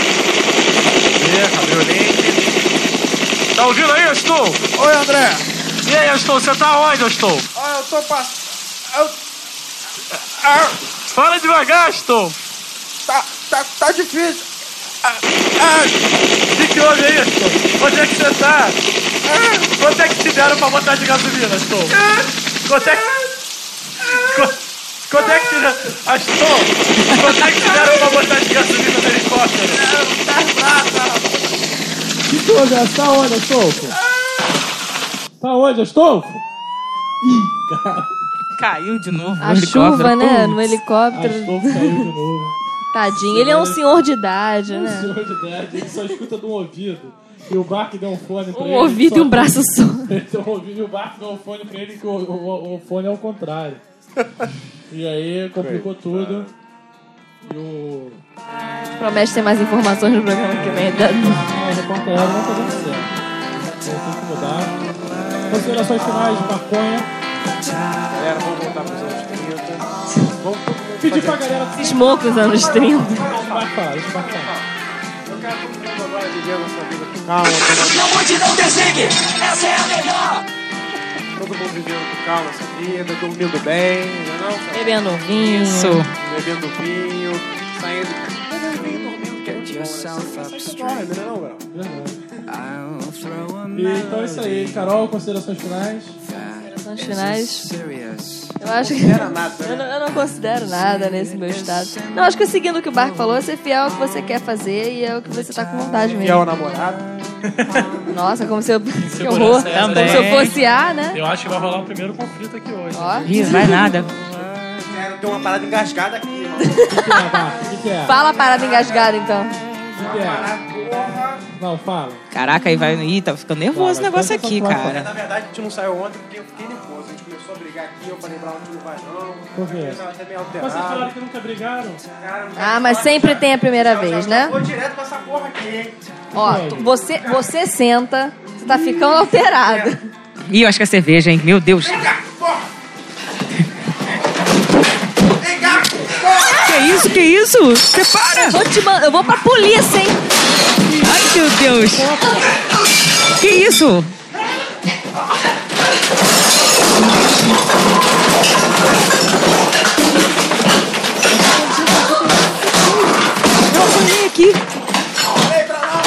Abriu o link. Tá ouvindo aí, Astolfo? Oi, André. E aí, Astolfo? Você tá onde, Astolfo? Olha, eu tô passando. Eu... Ah, Fala devagar, Astolfo. tá, tá, tá difícil. Ah, ah, O que, que houve aí, Astolfo? Onde é que você tá? Ah, quanto é que te deram pra botar de gasolina, Astolfo? Quanto é que... Qu- Quanto é que te deram... Astolfo, quanto é que te deram pra botar de gasolina no helicóptero? O que, que houve? Tá onde, Astolfo? Tá onde, Astolfo? Ih, cara. Caiu de novo. A chuva, né? No helicóptero. Astolfo caiu de novo. Tadinho. Ele é um senhor de idade, Um né? senhor de idade, ele só escuta de um ouvido. E o Bach deu um fone pra Um ele. ouvido só- e um braço só. Ele tem um ouvido e o Bach deu um fone pra ele, que o, o, o fone é o contrário. E aí complicou tudo. E o... Promete ter mais informações no programa que vem. Da... Ah, o repórter não tá dando certo. Então tem que mudar. Considerações finais de maconha. galera, vamos voltar pros anos trinta. Vamos todo mundo Pedir pra fazer- galera... Cismou com os anos trinta. Deixa o Bach falar, deixa o Bach falar. Eu quero todo mundo agora viver a nossa vida com calma. Todo, Não mude, não desligue, essa é a melhor. todo mundo vivendo com calma essa vida, dormindo bem, não é não? Cara? Bebendo vinho. Isso. Bebendo vinho, saindo... Bebendo vinho, dormindo, que é muito bom, né? Você sai dorme, não é não, Grau? Verdade. E, então é isso aí. Carol, considerações finais. Nos finais. Eu acho que. Não era nada, Eu né? não, eu não considero nada nesse meu estado. Não, acho que seguindo o que o Barco falou, é ser fiel ao que você quer fazer e é o que você tá com vontade E é o mesmo. namorado. Nossa, como se eu. Que Segurança horror. essa, Como se eu fosse A, né? Eu acho que vai rolar um primeiro conflito aqui hoje. Ó. Ih, vai nada. É, tem uma parada engasgada aqui, irmão. O que, que é, Bach? O que, que é? Fala a parada engasgada, então. O que, que é? Não, fala. Caraca, aí vai. Ih, tá ficando nervoso o negócio aqui, É, cara. na verdade, a gente não saiu ontem porque eu fiquei nervoso. A gente começou a brigar aqui, eu falei, Brown, a gente não vai não. Por quê? Eu tava até meio Vocês falaram alterado. que nunca brigaram? Cara, não Ah, mas sempre tem a primeira vez, né? Vou direto pra essa porra aqui, hein? Ó, tu- você, você senta, você tá ficando alterado. Ih, eu acho que é cerveja, hein? Meu Deus. Vem cá, porra! Vem cá, porra! Que isso, que isso? Você para! Vou te man- eu vou pra polícia, hein? Ai, meu Deus. Que isso? Eu apanhei aqui. Vem pra lá!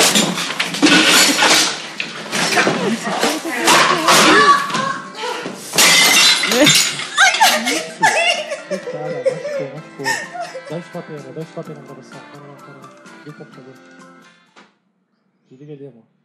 Cara, machucou, machucou. Dá esse papel, dá esse papel na gravação. Não, não, não, não. Liga o computador. Desliga ali, amor.